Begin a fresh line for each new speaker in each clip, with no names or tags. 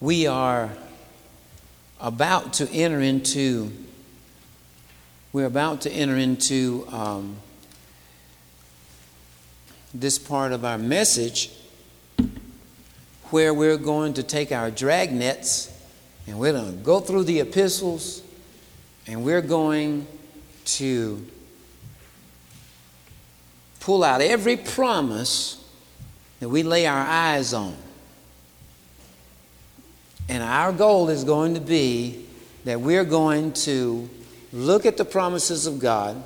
we are about to enter into this part of our message where we're going to take our drag nets and we're going to go through the epistles and we're going to pull out every promise that we lay our eyes on. And our goal is going to be that we're going to look at the promises of God,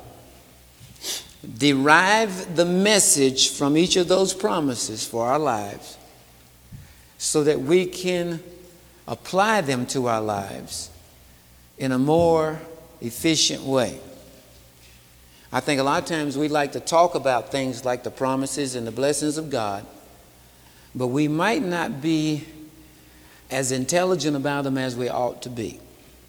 derive the message from each of those promises for our lives, so that we can apply them to our lives in a more efficient way. I think a lot of times we like to talk about things like the promises and the blessings of God, but we might not be as intelligent about them as we ought to be.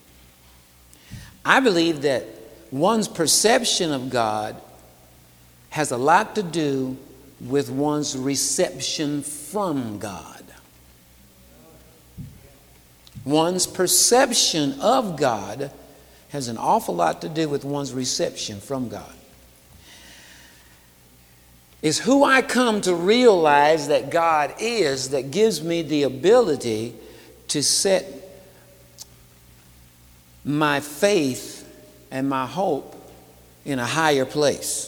I believe that one's perception of God has a lot to do with one's reception from God. One's perception of God has an awful lot to do with one's reception from God. It's who I come to realize that God is that gives me the ability to set my faith and my hope in a higher place.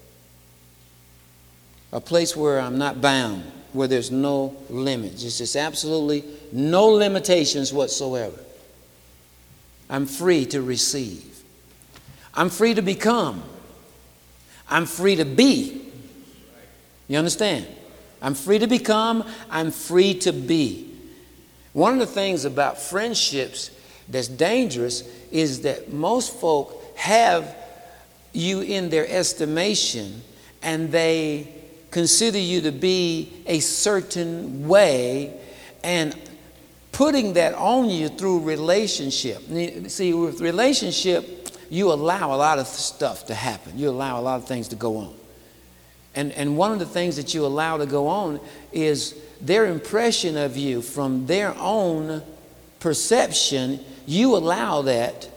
A place where I'm not bound, where there's no limits. It's just absolutely no limitations whatsoever. I'm free to receive. I'm free to become. I'm free to be. You understand? I'm free to become. I'm free to be. One of the things about friendships that's dangerous is that most folk have you in their estimation and they consider you to be a certain way and putting that on you through relationship. See, with relationship, you allow a lot of stuff to happen. You allow a lot of things to go on. And one of the things that you allow to go on is their impression of you from their own perception. You allow that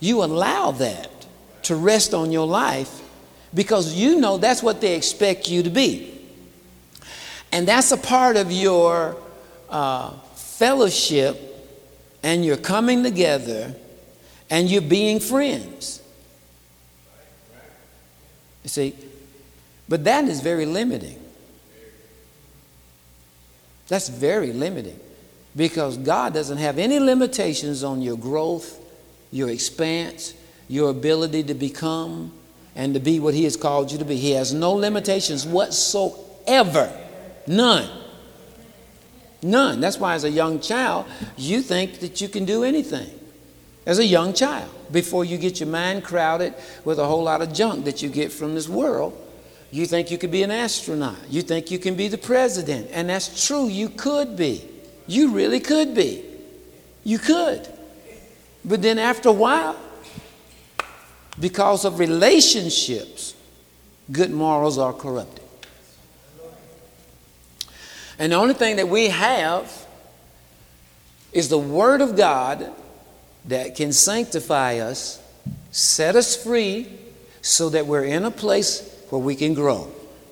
to rest on your life because you know that's what they expect you to be. And that's a part of your fellowship and your coming together and you being friends. You see, but that is very limiting. That's very limiting because God doesn't have any limitations on your growth, your expanse, your ability to become and to be what He has called you to be. He has no limitations whatsoever. None. None. That's why as a young child, you think that you can do anything. As a young child, before you get your mind crowded with a whole lot of junk that you get from this world, you think you could be an astronaut. You think you can be the president. And that's true. You could be. You really could be. You could. But then after a while, because of relationships, good morals are corrupted. And the only thing that we have is the Word of God that can sanctify us, set us free, so that we're in a place where we can grow.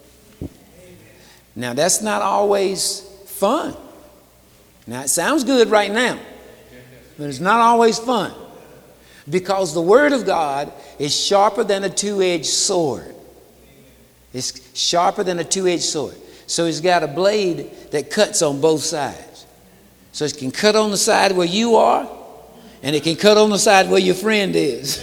Now, that's not always fun. Now, it sounds good right now, but it's not always fun because the Word of God is sharper than a two-edged sword. It's sharper than a two-edged sword. So it's got a blade that cuts on both sides. So it can cut on the side where you are, and it can cut on the side where your friend is.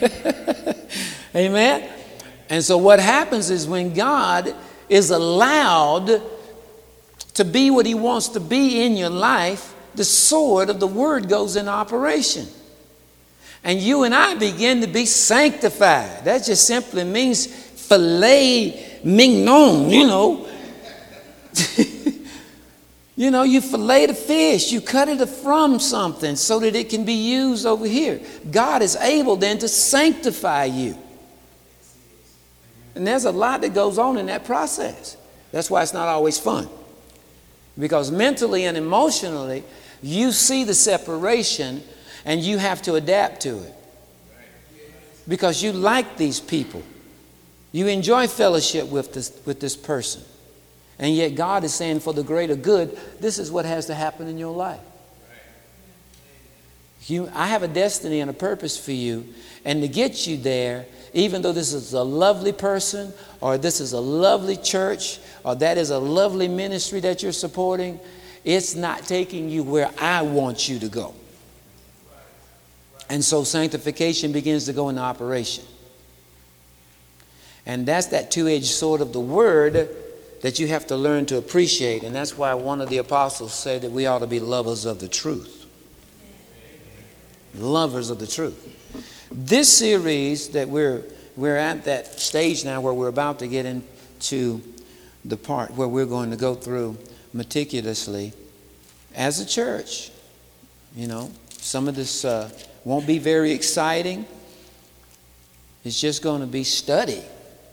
Amen? And so what happens is when God is allowed to be what He wants to be in your life, the sword of the Word goes into operation. And you and I begin to be sanctified. That just simply means filet mignon, you know. You know, you fillet the fish, you cut it from something so that it can be used over here. God is able then to sanctify you. And there's a lot that goes on in that process. That's why it's not always fun. Because mentally and emotionally, you see the separation and you have to adapt to it. Because you like these people. You enjoy fellowship with this person. And yet God is saying for the greater good, this is what has to happen in your life. I have a destiny and a purpose for you. And to get you there, even though this is a lovely person, or this is a lovely church, or that is a lovely ministry that you're supporting, it's not taking you where I want you to go. And so sanctification begins to go into operation. And that's that two-edged sword of the word that you have to learn to appreciate. And that's why one of the apostles said that we ought to be lovers of the truth. Lovers of the truth. This series that we're at that stage now where we're about to get into the part where we're going to go through meticulously as a church. You know, some of this won't be very exciting. It's just going to be study.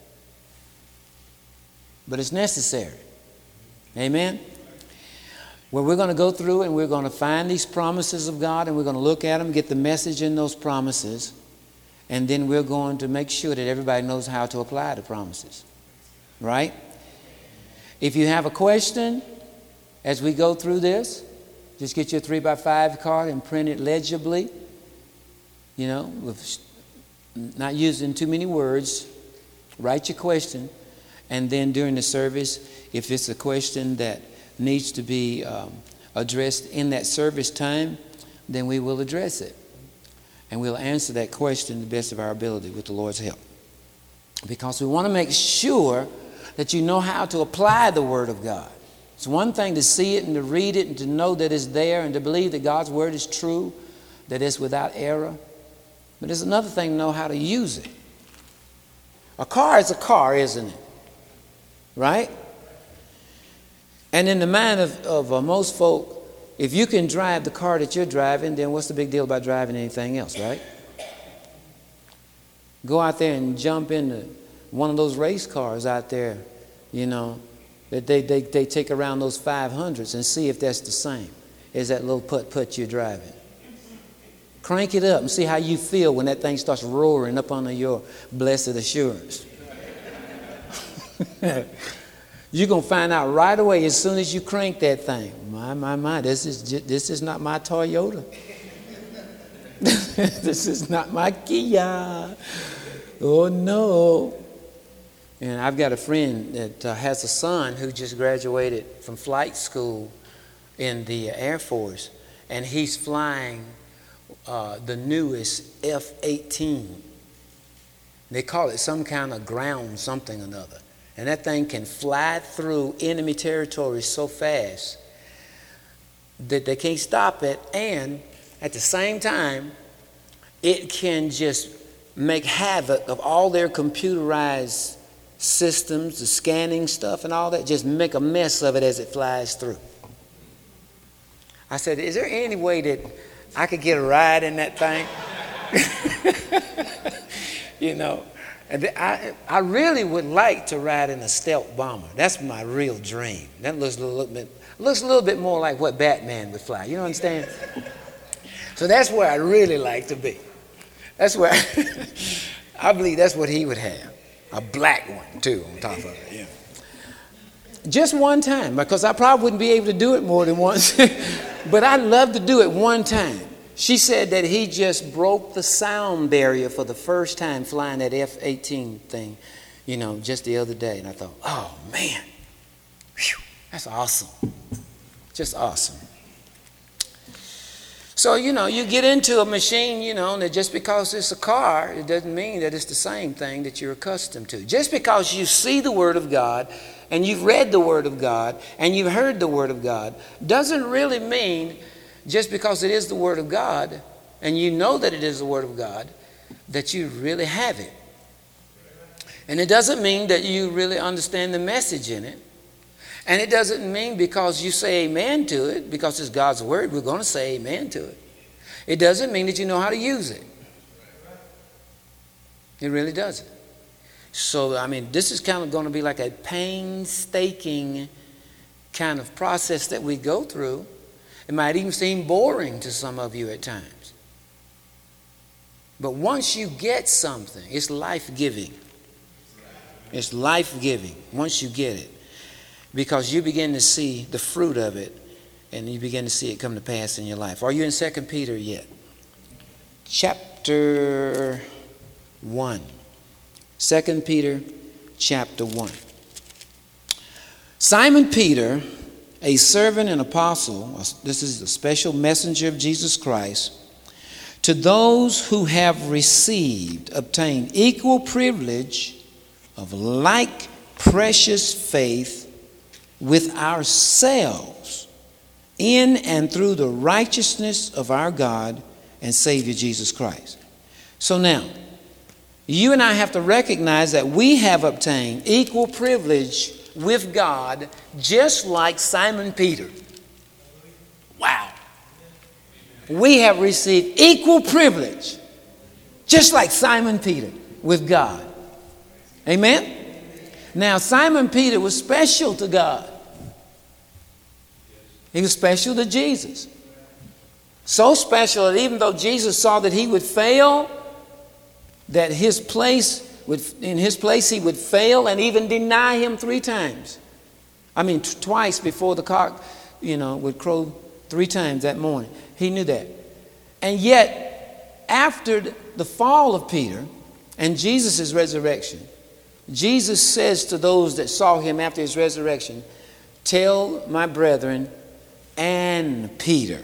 But it's necessary. Amen? Where we're going to go through and we're going to find these promises of God and we're going to look at them, get the message in those promises, and then we're going to make sure that everybody knows how to apply the promises. Right? If you have a question as we go through this, just get your 3x5 card and print it legibly. You know, with not using too many words. Write your question. And then during the service, if it's a question that needs to be addressed in that service time, then we will address it. And we'll answer that question to the best of our ability with the Lord's help. Because we want to make sure that you know how to apply the Word of God. It's one thing to see it and to read it and to know that it's there and to believe that God's Word is true, that it's without error. But it's another thing to know how to use it. A car is a car, isn't it? Right? And in the mind of most folk, if you can drive the car that you're driving, then what's the big deal about driving anything else, right? Go out there and jump into one of those race cars out there, you know, that they take around those 500s and see if that's the same as that little putt-putt you're driving. Crank it up and see how you feel when that thing starts roaring up under your blessed assurance. You're going to find out right away as soon as you crank that thing. My, this is not my Toyota. This is not my Kia. Oh, no. And I've got a friend that has a son who just graduated from flight school in the Air Force. And he's flying the newest F-18. They call it some kind of ground something or another. And that thing can fly through enemy territory so fast that they can't stop it. And at the same time, it can just make havoc of all their computerized systems, the scanning stuff and all that, just make a mess of it as it flies through. I said, is there any way that I could get a ride in that thing? You know, and I really would like to ride in a stealth bomber. That's my real dream. That looks a little bit more like what Batman would fly. You know what I'm saying? So that's where I really like to be. That's where I believe that's what he would have. A black one too on top of it. Yeah. Just one time, because I probably wouldn't be able to do it more than once. But I'd love to do it one time. She said that he just broke the sound barrier for the first time flying that F-18 thing, you know, just the other day. And I thought, oh, man, whew, that's awesome. Just awesome. So, you know, you get into a machine, you know, that just because it's a car, it doesn't mean that it's the same thing that you're accustomed to. Just because you see the Word of God and you've read the Word of God and you've heard the Word of God doesn't really mean just because it is the Word of God and you know that it is the Word of God that you really have it. And it doesn't mean that you really understand the message in it. And it doesn't mean because you say amen to it, because it's God's Word, we're going to say amen to it. It doesn't mean that you know how to use it. It really doesn't. So, I mean, this is kind of going to be like a painstaking kind of process that we go through. It might even seem boring to some of you at times. But once you get something, it's life-giving. It's life-giving once you get it. Because you begin to see the fruit of it, and you begin to see it come to pass in your life. Are you in 2 Peter yet? Chapter 1. 2 Peter chapter 1. Simon Peter, a servant and apostle, this is a special messenger of Jesus Christ, to those who have obtained equal privilege of like precious faith with ourselves in and through the righteousness of our God and Savior Jesus Christ. So now, you and I have to recognize that we have obtained equal privilege with God just like Simon Peter. Wow. We have received equal privilege just like Simon Peter with God. Amen? Now, Simon Peter was special to God. He was special to Jesus. So special that even though Jesus saw that he would fail, that in his place he would fail and even deny him 3 times. I mean, twice before the cock, would crow 3 times that morning. He knew that. And yet, after the fall of Peter and Jesus' resurrection, Jesus says to those that saw him after his resurrection, tell my brethren and Peter.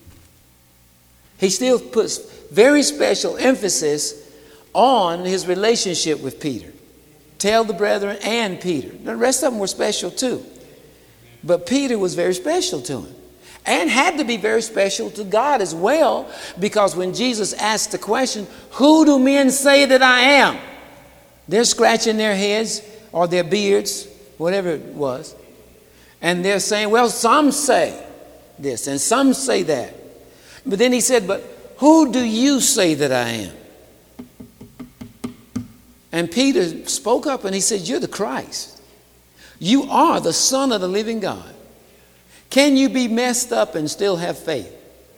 He still puts very special emphasis on his relationship with Peter. Tell the brethren and Peter. The rest of them were special too. But Peter was very special to him. And had to be very special to God as well, because when Jesus asked the question, who do men say that I am? They're scratching their heads or their beards, whatever it was. And they're saying, well, some say this and some say that. But then he said, but who do you say that I am? And Peter spoke up and he said, you're the Christ. You are the Son of the living God. Can you be messed up and still have faith?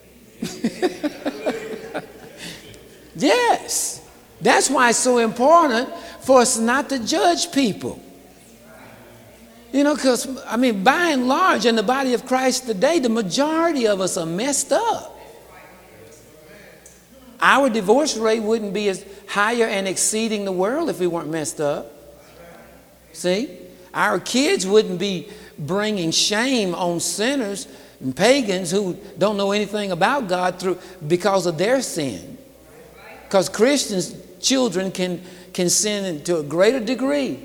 Yes. That's why it's so important for us not to judge people. Because, by and large, in the body of Christ today, the majority of us are messed up. Our divorce rate wouldn't be as higher and exceeding the world if we weren't messed up. See? Our kids wouldn't be bringing shame on sinners and pagans who don't know anything about God because of their sin. Because Christians, children can sin to a greater degree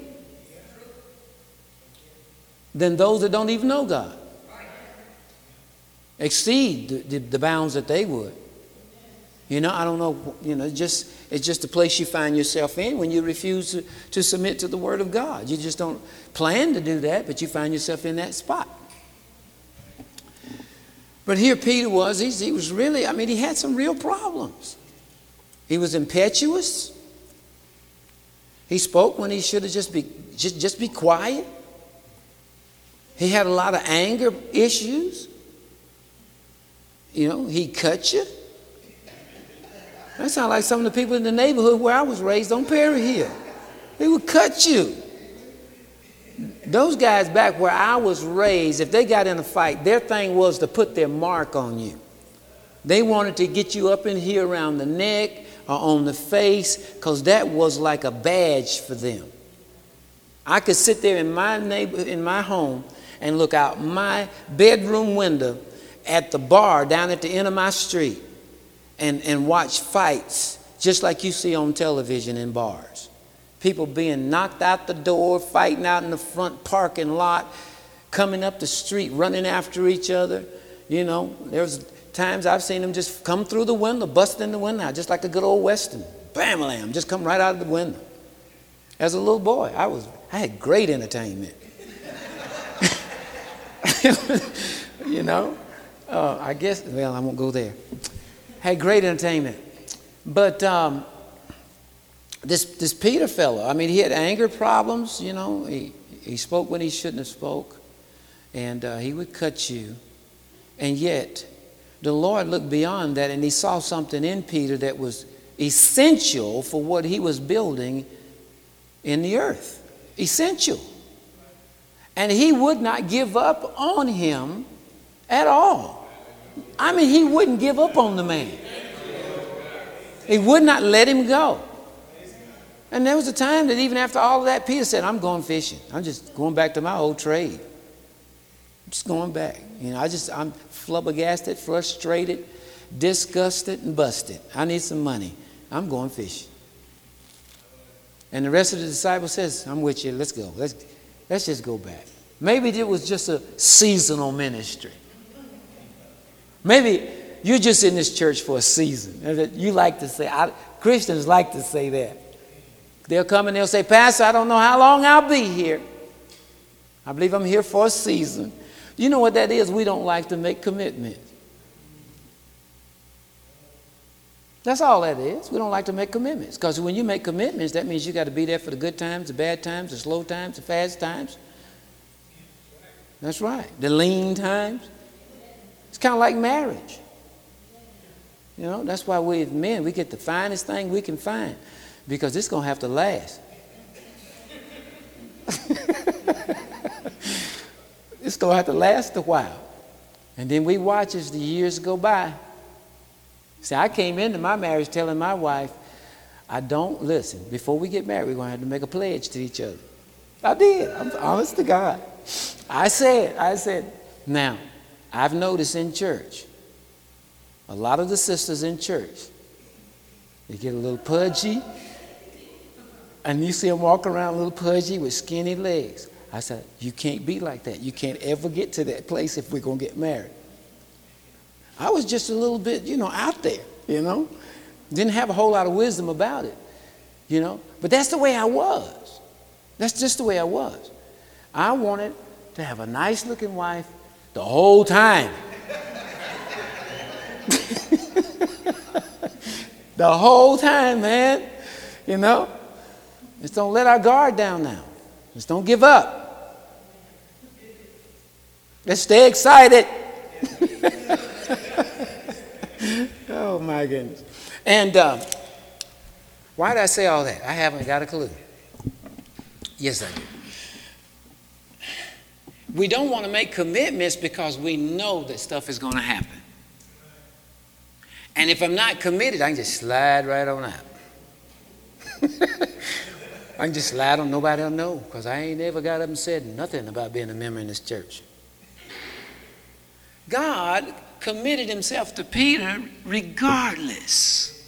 than those that don't even know God. Exceed the bounds that they would. I don't know, it's just the place you find yourself in when you refuse to submit to the Word of God. You just don't plan to do that, but you find yourself in that spot. But here Peter was, he was really, he had some real problems. He was impetuous. He spoke when he should have just be quiet. He had a lot of anger issues. He cut you. That sounds like some of the people in the neighborhood where I was raised on Perry Hill. They would cut you. Those guys back where I was raised, if they got in a fight, their thing was to put their mark on you. They wanted to get you up in here around the neck or on the face, because that was like a badge for them. I could sit there in my home and look out my bedroom window at the bar down at the end of my street and watch fights just like you see on television in bars. People being knocked out the door, fighting out in the front parking lot, coming up the street, running after each other. There's times I've seen them just come through the window, bust in the window, just like a good old Western. Bam-a-lam, just come right out of the window. As a little boy, I had great entertainment. I guess, I won't go there. Had great entertainment. But this Peter fellow, he had anger problems, he spoke when he shouldn't have spoke. and he would cut you. And yet, the Lord looked beyond that, and he saw something in Peter that was essential for what he was building in the earth. Essential. And he would not give up on him at all. I mean, he wouldn't give up on the man. He would not let him go. And there was a time that even after all of that, Peter said, I'm going fishing. I'm just going back to my old trade. I'm just going back. I'm flabbergasted, frustrated, disgusted, and busted. I need some money. I'm going fishing. And the rest of the disciples says, I'm with you. Let's go. Let's just go back. Maybe it was just a seasonal ministry. Maybe you're just in this church for a season. You like to say, Christians like to say that. They'll come and they'll say, Pastor, I don't know how long I'll be here. I believe I'm here for a season. You know what that is? We don't like to make commitments. That's all that is. We don't like to make commitments. Because when you make commitments, that means you got to be there for the good times, the bad times, the slow times, the fast times. That's right. The lean times. It's kind of like marriage. That's why we as men, we get the finest thing we can find. Because it's going to have to last. It's going to have to last a while. And then we watch as the years go by. See, I came into my marriage telling my wife, listen, before we get married, we're going to have to make a pledge to each other. I did. I'm honest to God. I said, now, I've noticed in church, a lot of the sisters in church, they get a little pudgy, and you see them walk around a little pudgy with skinny legs. I said, you can't be like that. You can't ever get to that place if we're going to get married. I was just a little bit, out there, Didn't have a whole lot of wisdom about it, But that's the way I was. That's just the way I was. I wanted to have a nice looking wife the whole time. The whole time, man. Just don't let our guard down now. Just don't give up. Let's stay excited. Oh, my goodness. And why did I say all that? I haven't got a clue. Yes, I do. We don't want to make commitments because we know that stuff is going to happen. And if I'm not committed, I can just slide right on out. I can just slide on, nobody will know, because I ain't ever got up and said nothing about being a member in this church. God committed himself to Peter regardless.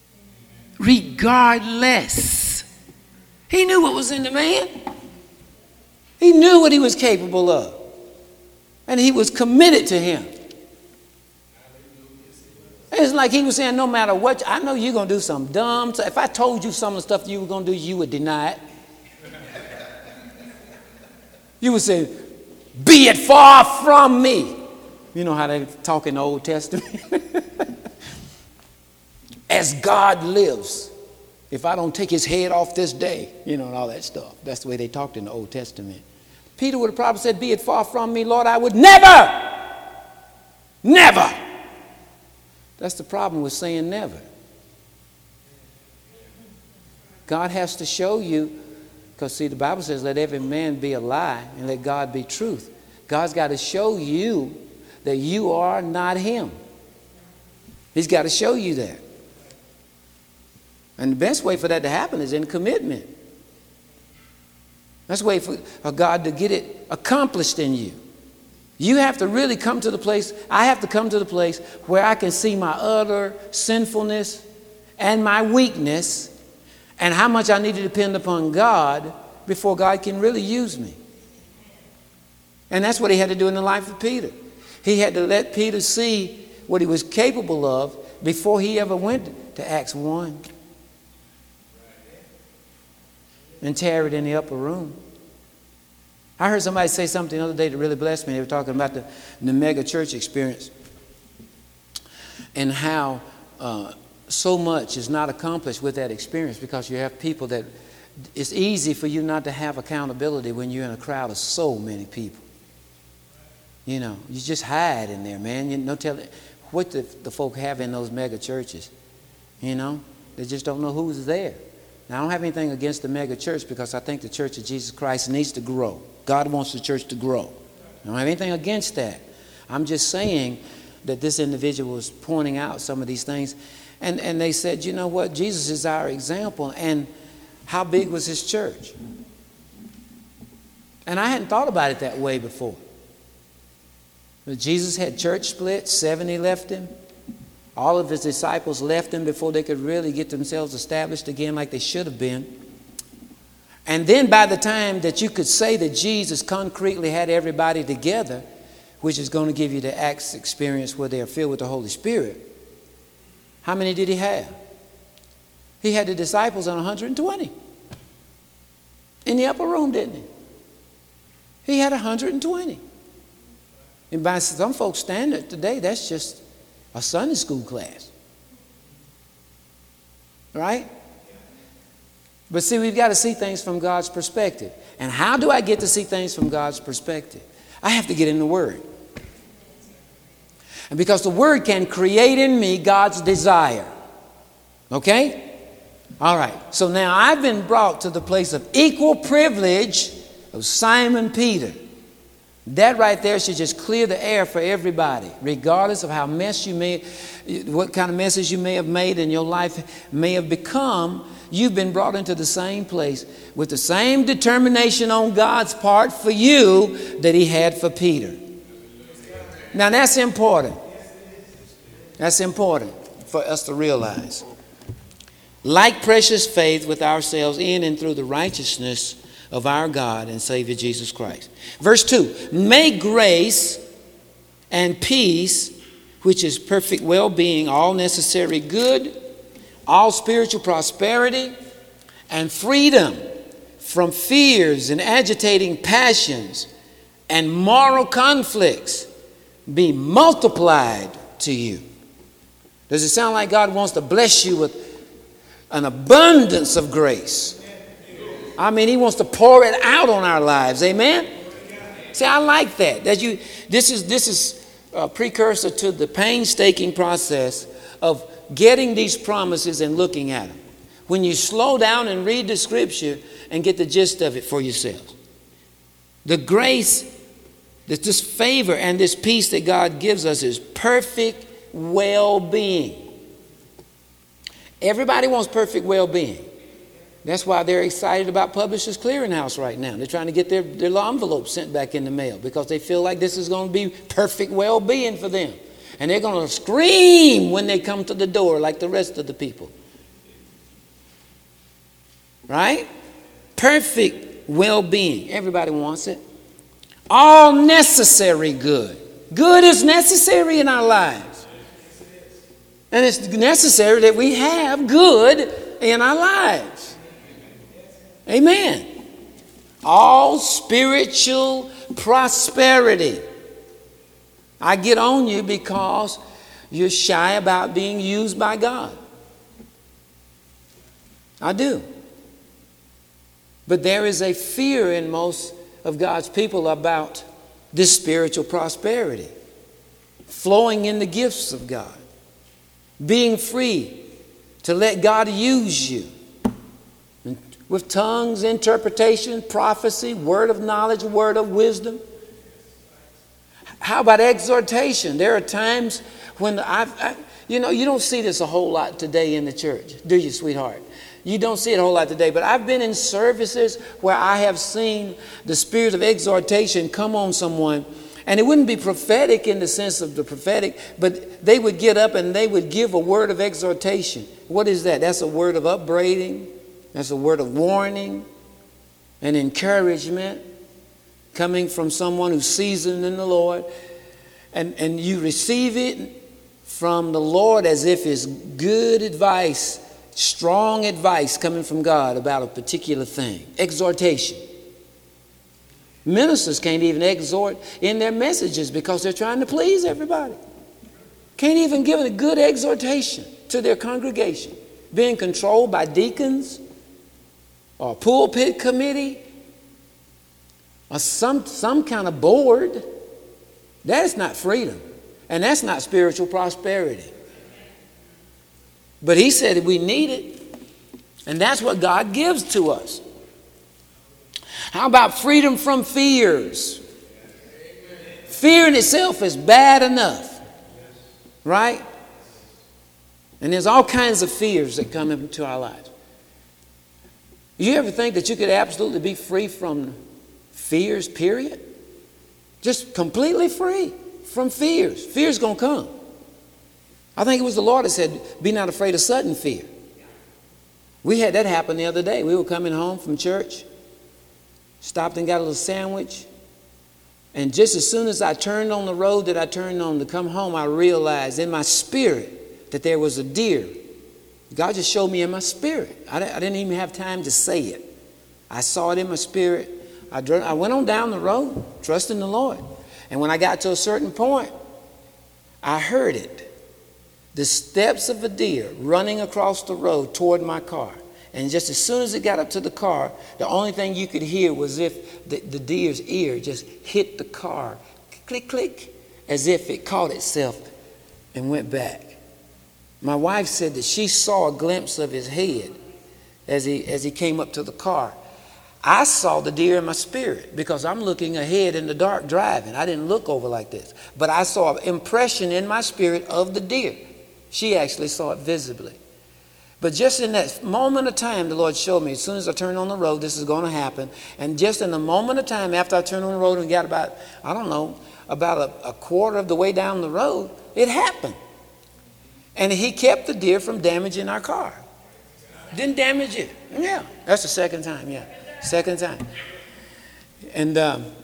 Regardless. He knew what was in the man. He knew what he was capable of. And he was committed to him. It's like he was saying, no matter what, I know you're going to do something dumb. So if I told you some of the stuff you were going to do, you would deny it. You would say, be it far from me. You know how they talk in the Old Testament? As God lives, if I don't take his head off this day, and all that stuff. That's the way they talked in the Old Testament. Peter would have probably said, be it far from me, Lord, I would never. That's the problem with saying never. God has to show you, because see, the Bible says, let every man be a lie and let God be truth. God's got to show you that you are not him. He's got to show you that. And the best way for that to happen is in commitment. That's the way for God to get it accomplished in you. You have to really come to the place, I have to come to the place where I can see my utter sinfulness and my weakness and how much I need to depend upon God before God can really use me. And that's what he had to do in the life of Peter. He had to let Peter see what he was capable of before he ever went to Acts 1 and tarried in the upper room. I heard somebody say something the other day that really blessed me. They were talking about the mega church experience and how so much is not accomplished with that experience because you have people that it's easy for you not to have accountability when you're in a crowd of so many people. You know, you just hide in there, man. You know, tell what the folk have in those mega churches. You know, they just don't know who's there. Now, I don't have anything against the mega church because I think the Church of Jesus Christ needs to grow. God wants the church to grow. I don't have anything against that. I'm just saying that this individual was pointing out some of these things. And they said, you know what? Jesus is our example. And how big was his church? And I hadn't thought about it that way before. But Jesus had church split. 70 left him. All of his disciples left him before they could really get themselves established again like they should have been. And then by the time that you could say that Jesus concretely had everybody together, which is going to give you the Acts experience where they are filled with the Holy Spirit, how many did he have? He had the disciples on 120. In the upper room, didn't he? He had 120. And by some folks' standard today, that's just a Sunday school class. Right? But see, we've got to see things from God's perspective. And how do I get to see things from God's perspective? I have to get in the Word. And because the Word can create in me God's desire. Okay? All right. So now I've been brought to the place of equal privilege of Simon Peter. That right there should just clear the air for everybody, regardless of how what kind of messes you may have made in your life may have become. You've been brought into the same place with the same determination on God's part for you that he had for Peter. Now that's important. That's important for us to realize. Like precious faith with ourselves in and through the righteousness of our God and Savior Jesus Christ. Verse 2, may grace and peace, which is perfect well-being, all necessary good, all spiritual prosperity, and freedom from fears and agitating passions and moral conflicts be multiplied to you. Does it sound like God wants to bless you with an abundance of grace? I mean, he wants to pour it out on our lives. Amen? See, I like that. This is a precursor to the painstaking process of getting these promises and looking at them. When you slow down and read the scripture and get the gist of it for yourselves. The grace, this favor and this peace that God gives us is perfect well-being. Everybody wants perfect well-being. That's why they're excited about Publishers Clearinghouse right now. They're trying to get their little envelope sent back in the mail because they feel like this is going to be perfect well-being for them. And they're going to scream when they come to the door like the rest of the people. Right? Perfect well-being. Everybody wants it. All necessary good. Good is necessary in our lives. And it's necessary that we have good in our lives. Amen. All spiritual prosperity. I get on you because you're shy about being used by God. I do. But there is a fear in most of God's people about this spiritual prosperity. Flowing in the gifts of God. Being free to let God use you. With tongues, interpretation, prophecy, word of knowledge, word of wisdom. How about exhortation? There are times when you don't see this a whole lot today in the church, do you, sweetheart? You don't see it a whole lot today, but I've been in services where I have seen the spirit of exhortation come on someone, and it wouldn't be prophetic in the sense of the prophetic, but they would get up and they would give a word of exhortation. What is that? That's a word of upbraiding. That's a word of warning and encouragement coming from someone who's seasoned in the Lord. And you receive it from the Lord as if it's good advice, strong advice coming from God about a particular thing. Exhortation. Ministers can't even exhort in their messages because they're trying to please everybody. Can't even give a good exhortation to their congregation. Being controlled by deacons or pulpit committee or some kind of board. That is not freedom. And that's not spiritual prosperity. But he said that we need it. And that's what God gives to us. How about freedom from fears? Fear in itself is bad enough. Right? And there's all kinds of fears that come into our lives. You ever think that you could absolutely be free from fears, period? Just completely free from fears. Fear's going to come. I think it was the Lord that said, be not afraid of sudden fear. We had that happen the other day. We were coming home from church, stopped and got a little sandwich. And just as soon as I turned on the road that I turned on to come home, I realized in my spirit that there was a deer. God just showed me in my spirit. I didn't even have time to say it. I saw it in my spirit. I went on down the road, trusting the Lord. And when I got to a certain point, I heard it. The steps of a deer running across the road toward my car. And just as soon as it got up to the car, the only thing you could hear was if the deer's ear just hit the car. Click, click, as if it caught itself and went back. My wife said that she saw a glimpse of his head as he came up to the car. I saw the deer in my spirit because I'm looking ahead in the dark driving. I didn't look over like this. But I saw an impression in my spirit of the deer. She actually saw it visibly. But just in that moment of time, the Lord showed me, as soon as I turned on the road, this is going to happen. And just in the moment of time, after I turned on the road and got about a quarter of the way down the road, it happened. And he kept the deer from damaging our car. Didn't damage it. Yeah, that's the second time, yeah. Second time. And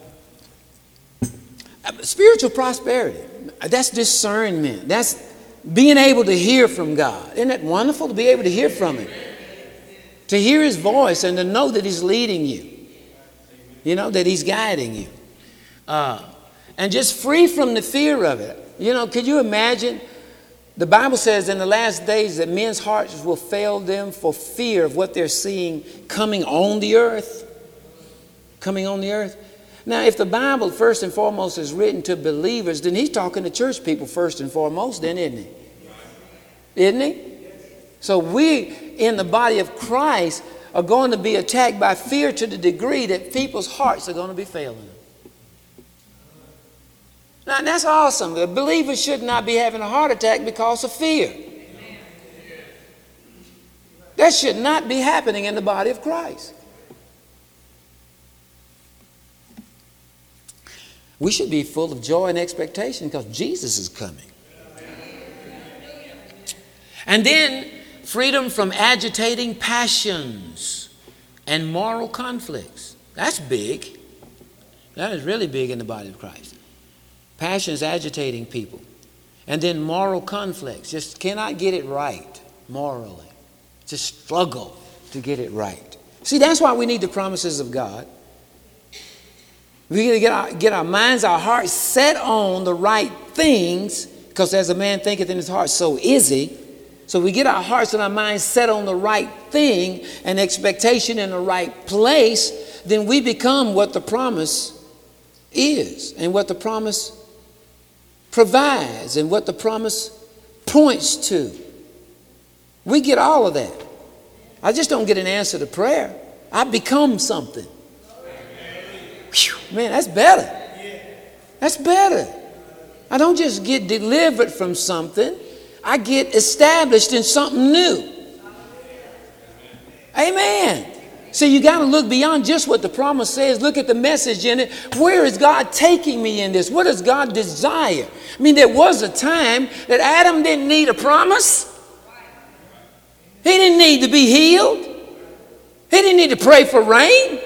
spiritual prosperity, that's discernment. That's being able to hear from God. Isn't that wonderful to be able to hear from Him? To hear His voice and to know that He's leading you. You know, that He's guiding you. And just free from the fear of it. You know, could you imagine? The Bible says in the last days that men's hearts will fail them for fear of what they're seeing coming on the earth. Coming on the earth. Now, if the Bible first and foremost is written to believers, then he's talking to church people first and foremost, then, isn't he? Isn't he? So we in the body of Christ are going to be attacked by fear to the degree that people's hearts are going to be failing them. Now, that's awesome. The believers should not be having a heart attack because of fear. That should not be happening in the body of Christ. We should be full of joy and expectation because Jesus is coming. And then freedom from agitating passions and moral conflicts. That's big. That is really big in the body of Christ. Passions agitating people. And then moral conflicts. Just cannot get it right morally. Just struggle to get it right. See, that's why we need the promises of God. We got to get our minds, our hearts set on the right things, because as a man thinketh in his heart, so is he. So we get our hearts and our minds set on the right thing and expectation in the right place, then we become what the promise is and what the promise provides and what the promise points to. We get all of that. I just don't get an answer to prayer. I become something. Whew, man, that's better. That's better. I don't just get delivered from something. I get established in something new. Amen. So you got to look beyond just what the promise says. Look at the message in it. Where is God taking me in this? What does God desire? I mean, there was a time that Adam didn't need a promise. He didn't need to be healed. He didn't need to pray for rain.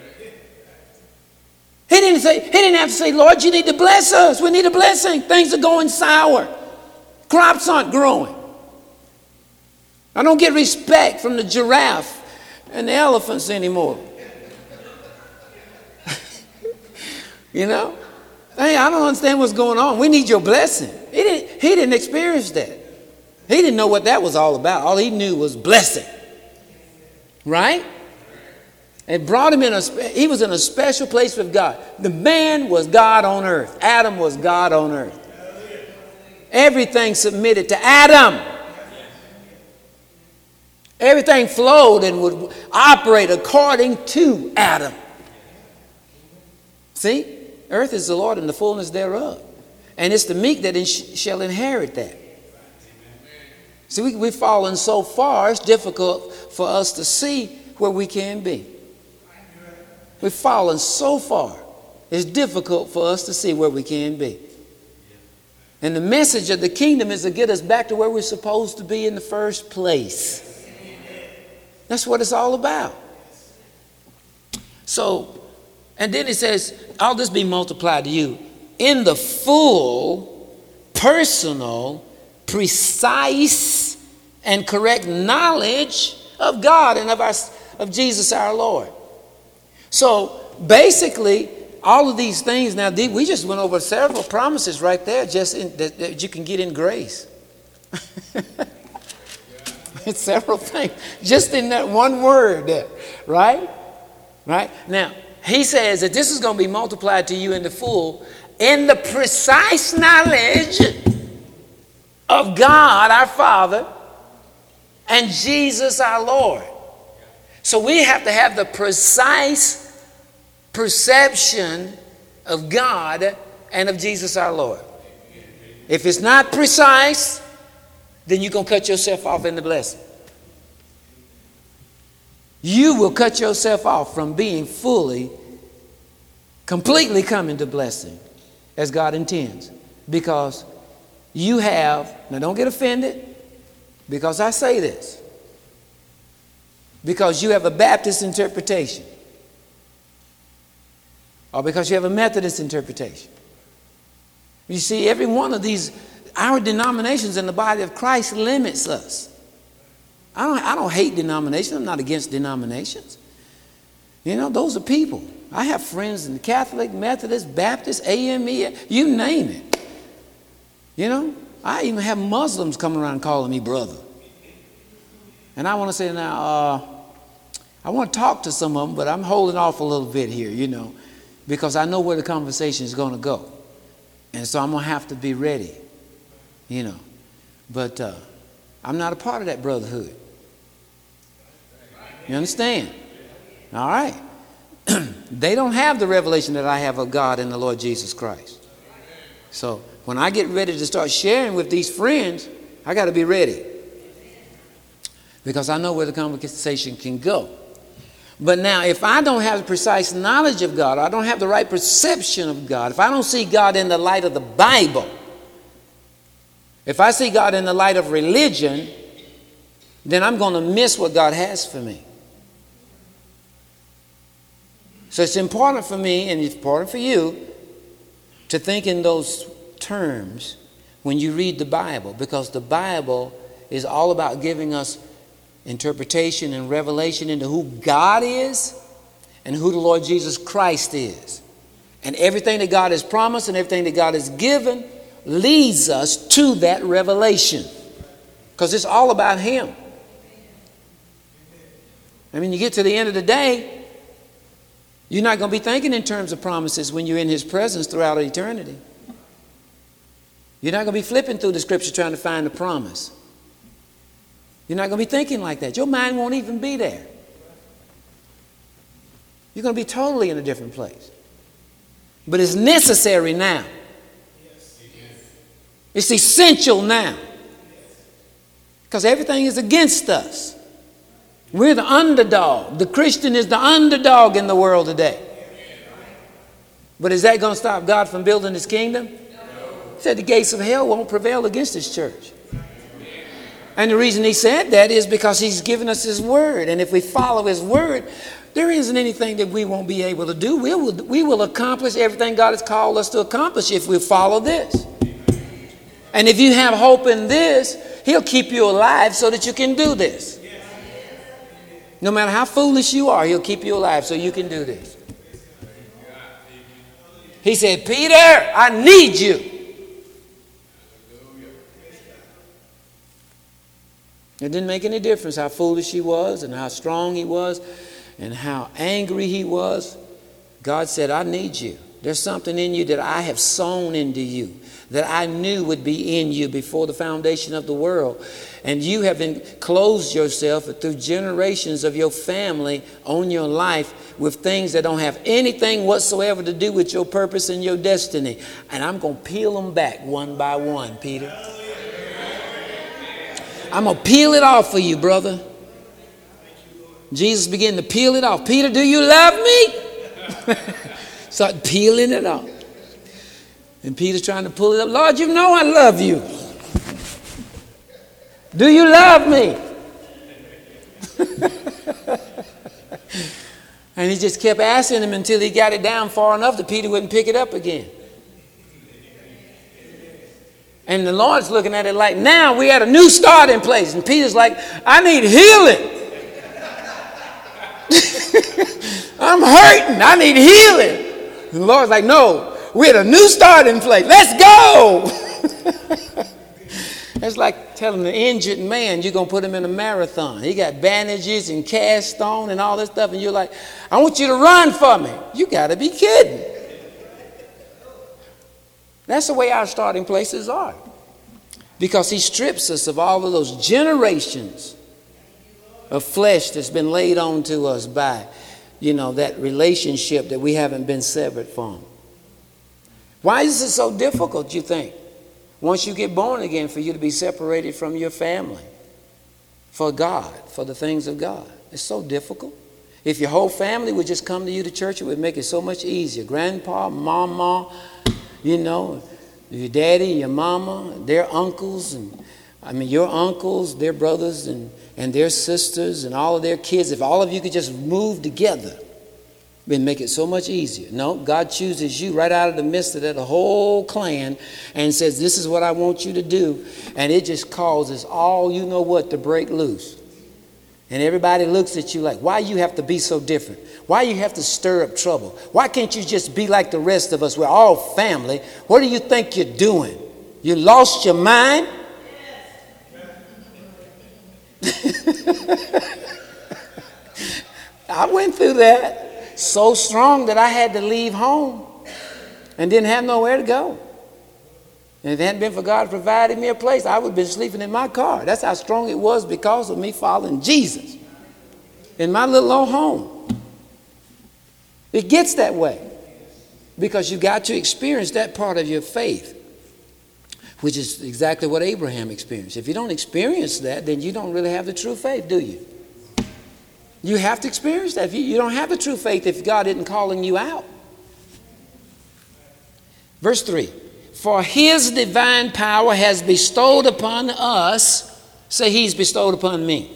He didn't have to say, Lord, you need to bless us. We need a blessing. Things are going sour. Crops aren't growing. I don't get respect from the giraffe and the elephants anymore. You know? Hey, I don't understand what's going on. We need your blessing. He didn't experience that. He didn't know what that was all about. All he knew was blessing. Right? And brought him he was in a special place with God. The man was God on earth. Adam was God on earth. Everything submitted to Adam. Everything flowed and would operate according to Adam. See? Earth is the Lord and the fullness thereof. And it's the meek that shall inherit that. See, we've fallen so far, it's difficult for us to see where we can be. We've fallen so far, it's difficult for us to see where we can be. And the message of the kingdom is to get us back to where we're supposed to be in the first place. That's what it's all about. So, and then it says, all this be multiplied to you in the full, personal, precise, and correct knowledge of God and of Jesus our Lord. So basically, all of these things now, we just went over several promises right there that you can get in grace. It's several things just in that one word there, right? Right? Now, he says that this is going to be multiplied to you in the full, in the precise knowledge of God our Father and Jesus our Lord. So we have to have the precise perception of God and of Jesus our Lord. If it's not precise, then you're going to cut yourself off in the blessing. You will cut yourself off from being completely coming to blessing as God intends. Because you have, now don't get offended because I say this, because you have a Baptist interpretation or because you have a Methodist interpretation. You see, every one of these, our denominations in the body of Christ limits us. I don't hate denominations. I'm not against denominations. You know, those are people. I have friends in Catholic, Methodist, Baptist, AME, you name it. You know, I even have Muslims coming around calling me brother. And I want to say now, I want to talk to some of them, but I'm holding off a little bit here, you know, because I know where the conversation is going to go. And so I'm going to have to be ready, you know. But I'm not a part of that brotherhood. You understand? All right. They don't have the revelation that I have of God and the Lord Jesus Christ. So when I get ready to start sharing with these friends, I got to be ready. Because I know where the conversation can go. But now, if I don't have the precise knowledge of God, I don't have the right perception of God, if I don't see God in the light of the Bible, if I see God in the light of religion, then I'm going to miss what God has for me. So it's important for me and it's important for you to think in those terms when you read the Bible, because the Bible is all about giving us interpretation and revelation into who God is and who the Lord Jesus Christ is. And everything that God has promised and everything that God has given leads us to that revelation, because it's all about Him. I mean, you get to the end of the day, you're not going to be thinking in terms of promises when you're in His presence throughout eternity. You're not going to be flipping through the scripture trying to find the promise. You're not going to be thinking like that. Your mind won't even be there. You're going to be totally in a different place. But it's necessary now. It's essential now. Because everything is against us. We're the underdog. The Christian is the underdog in the world today. But is that going to stop God from building His kingdom? He said the gates of hell won't prevail against His church. And the reason He said that is because He's given us His word. And if we follow His word, there isn't anything that we won't be able to do. We will accomplish everything God has called us to accomplish if we follow this. And if you have hope in this, He'll keep you alive so that you can do this. No matter how foolish you are, He'll keep you alive so you can do this. He said, Peter, I need you. It didn't make any difference how foolish he was and how strong he was. and how angry he was, God said, I need you. There's something in you that I have sown into you, that I knew would be in you before the foundation of the world. And you have enclosed yourself through generations of your family on your life with things that don't have anything whatsoever to do with your purpose and your destiny. And I'm going to peel them back one by one, Peter. I'm going to peel it off for you, brother. Jesus began to peel it off. Peter, do you love me? Start peeling it off. And Peter's trying to pull it up. Lord, you know I love you. Do you love me? And he just kept asking him until he got it down far enough that Peter wouldn't pick it up again. And the Lord's looking at it like, now we had a new start in place. And Peter's like, I need healing. I'm hurting. I need healing. And the Lord's like, no, we had a new start in place. Let's go. That's like telling an injured man you're going to put him in a marathon. He got bandages and cast on and all this stuff. And you're like, I want you to run for me. You got to be kidding. That's the way our starting places are. Because he strips us of all of those generations of flesh that's been laid on to us by, that relationship that we haven't been severed from. Why is it so difficult, you think, once you get born again, for you to be separated from your family, for God, for the things of God? It's so difficult. If your whole family would just come to you to church, it would make it so much easier. Grandpa, mama, your daddy, your mama, their uncles, your uncles, their brothers and their sisters and all of their kids. If all of you could just move together, it'd make it so much easier. No, God chooses you right out of the midst of that whole clan and says, this is what I want you to do. And it just causes all to break loose. And everybody looks at you like, why you have to be so different? Why you have to stir up trouble? Why can't you just be like the rest of us? We're all family. What do you think you're doing? You lost your mind? I went through that so strong that I had to leave home and didn't have nowhere to go. And if it hadn't been for God providing me a place, I would have been sleeping in my car. That's how strong it was because of me following Jesus in my little old home. It gets that way because you got to experience that part of your faith, which is exactly what Abraham experienced. If you don't experience that, then you don't really have the true faith, do you? You have to experience that. You don't have the true faith if God isn't calling you out. Verse 3. For his divine power has bestowed upon us, say he's bestowed upon me,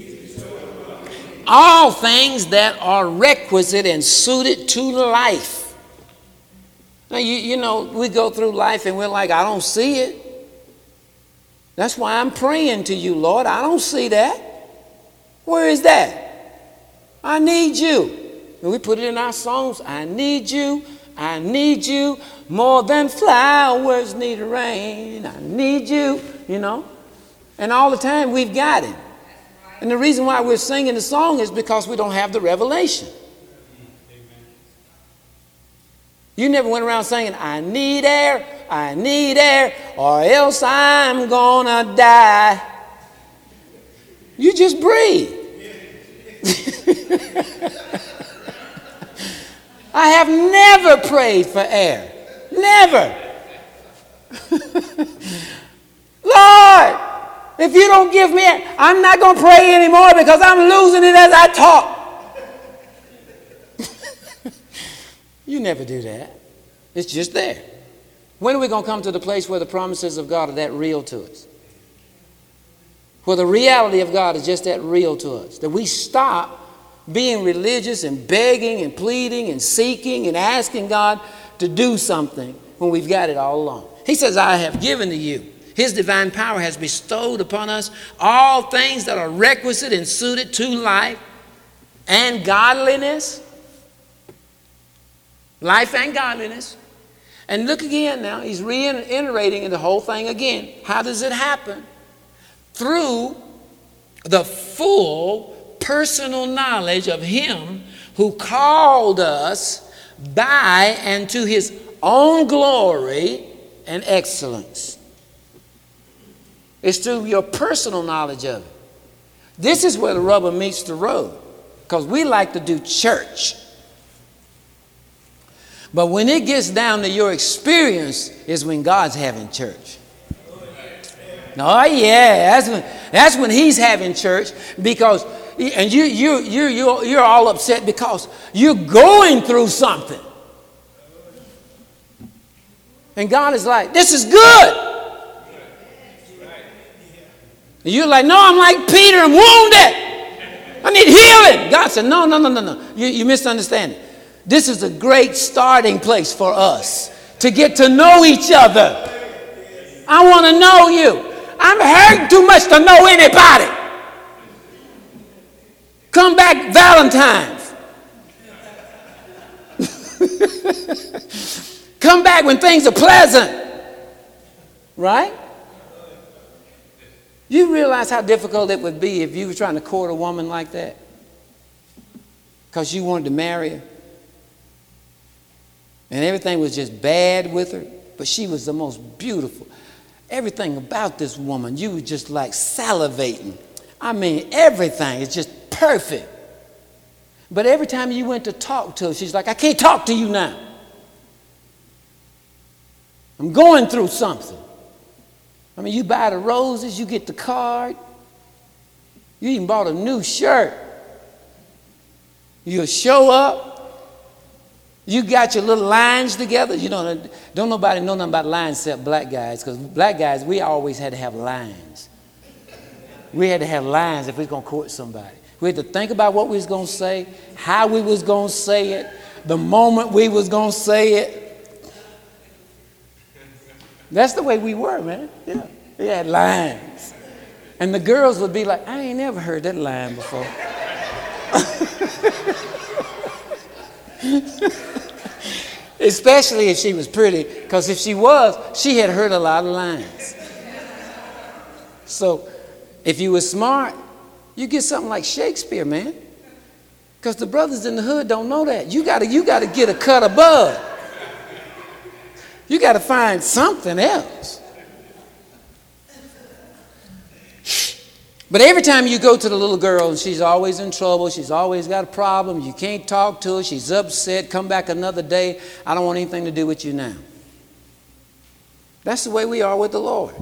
all things that are requisite and suited to life. Now, we go through life and we're like, I don't see it. That's why I'm praying to you, Lord. I don't see that. Where is that? I need you. And we put it in our songs. I need you. I need you more than flowers need rain. I need you, And all the time we've got him. And the reason why we're singing the song is because we don't have the revelation. You never went around singing, I need air, or else I'm gonna die. You just breathe. I have never prayed for air. Never. Lord, if you don't give me air, I'm not going to pray anymore because I'm losing it as I talk. You never do that. It's just there. When are we going to come to the place where the promises of God are that real to us? Where the reality of God is just that real to us. That we stop being religious and begging and pleading and seeking and asking God to do something when we've got it all along. He says, I have given to you. His divine power has bestowed upon us all things that are requisite and suited to life and godliness. Life and godliness. And look again now, he's reiterating the whole thing again. How does it happen? Through the full personal knowledge of him who called us by and to his own glory and excellence. It's through your personal knowledge of it. This is where the rubber meets the road, because we like to do church. But when it gets down to your experience is when God's having church. Oh yeah, that's when he's having church, because and you're all upset because you're going through something. And God is like, this is good. And you're like, no, I'm like Peter, I'm wounded. I need healing. God said, no. You misunderstand it. This is a great starting place for us to get to know each other. I want to know you. I'm hurting too much to know anybody. Come back Valentine's. Come back when things are pleasant. Right? You realize how difficult it would be if you were trying to court a woman like that? Because you wanted to marry her. And everything was just bad with her. But she was the most beautiful. Everything about this woman, you were just like salivating. I mean, everything is just perfect. But every time you went to talk to her, she's like, I can't talk to you now. I'm going through something. I mean, you buy the roses, you get the card. You even bought a new shirt. You'll show up. You got your little lines together. You don't nobody know nothing about lines except black guys, because black guys, we always had to have lines. We had to have lines if we was going to court somebody. We had to think about what we was going to say, how we was going to say it, the moment we was going to say it. That's the way we were, man. Yeah, we had lines. And the girls would be like, I ain't never heard that line before. Especially if she was pretty, because if she was, she had heard a lot of lines. So if you were smart, you get something like Shakespeare, man. Because the brothers in the hood don't know that. You gotta get a cut above. You got to find something else. But every time you go to the little girl and she's always in trouble, she's always got a problem, you can't talk to her, she's upset, come back another day, I don't want anything to do with you now. That's the way we are with the Lord.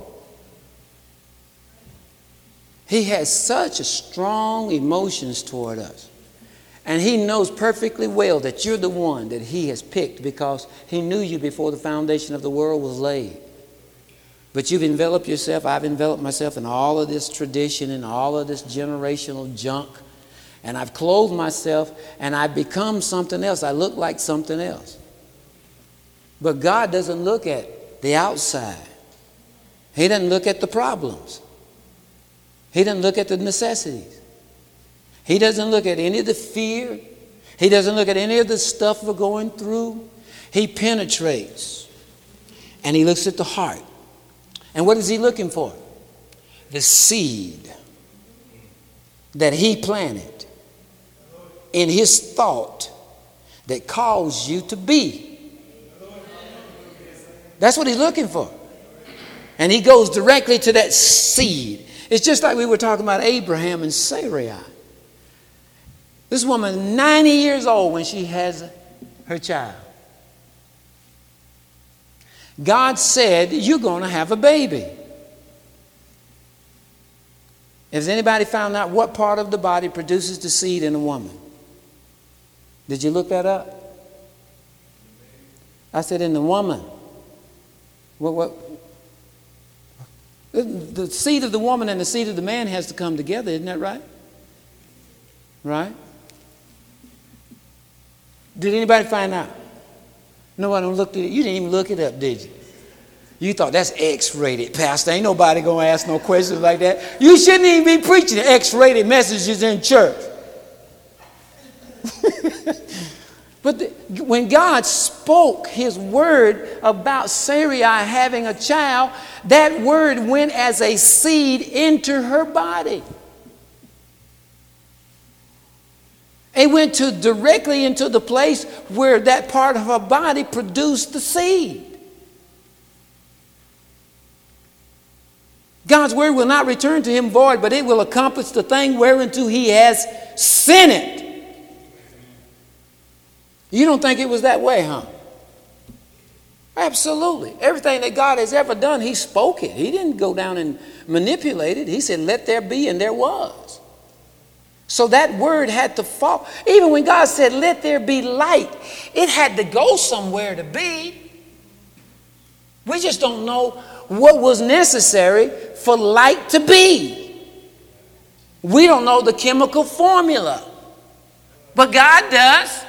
He has such a strong emotions toward us. And he knows perfectly well that you're the one that he has picked, because he knew you before the foundation of the world was laid. But you've enveloped yourself, I've enveloped myself in all of this tradition and all of this generational junk. And I've clothed myself and I've become something else. I look like something else. But God doesn't look at the outside. He doesn't look at the problems. He doesn't look at the necessities. He doesn't look at any of the fear. He doesn't look at any of the stuff we're going through. He penetrates and he looks at the heart. And what is he looking for? The seed that he planted in his thought that caused you to be. That's what he's looking for. And he goes directly to that seed. It's just like we were talking about Abraham and Sarai. This woman, 90 years old when she has her child. God said, you're going to have a baby. Has anybody found out what part of the body produces the seed in a woman? Did you look that up? I said in the woman. What? The seed of the woman and the seed of the man has to come together, isn't that right? Right? Did anybody find out? Nobody looked at it. You didn't even look it up, did you? You thought that's X-rated, Pastor. Ain't nobody going to ask no questions like that. You shouldn't even be preaching X-rated messages in church. But when God spoke his word about Sarai having a child, that word went as a seed into her body. It went directly into the place where that part of her body produced the seed. God's word will not return to him void, but it will accomplish the thing whereunto he has sent it. You don't think it was that way, huh? Absolutely. Everything that God has ever done, he spoke it. He didn't go down and manipulate it. He said, let there be, and there was. So that word had to fall. Even when God said, let there be light, it had to go somewhere to be. We just don't know what was necessary for light to be. We don't know the chemical formula, but God does.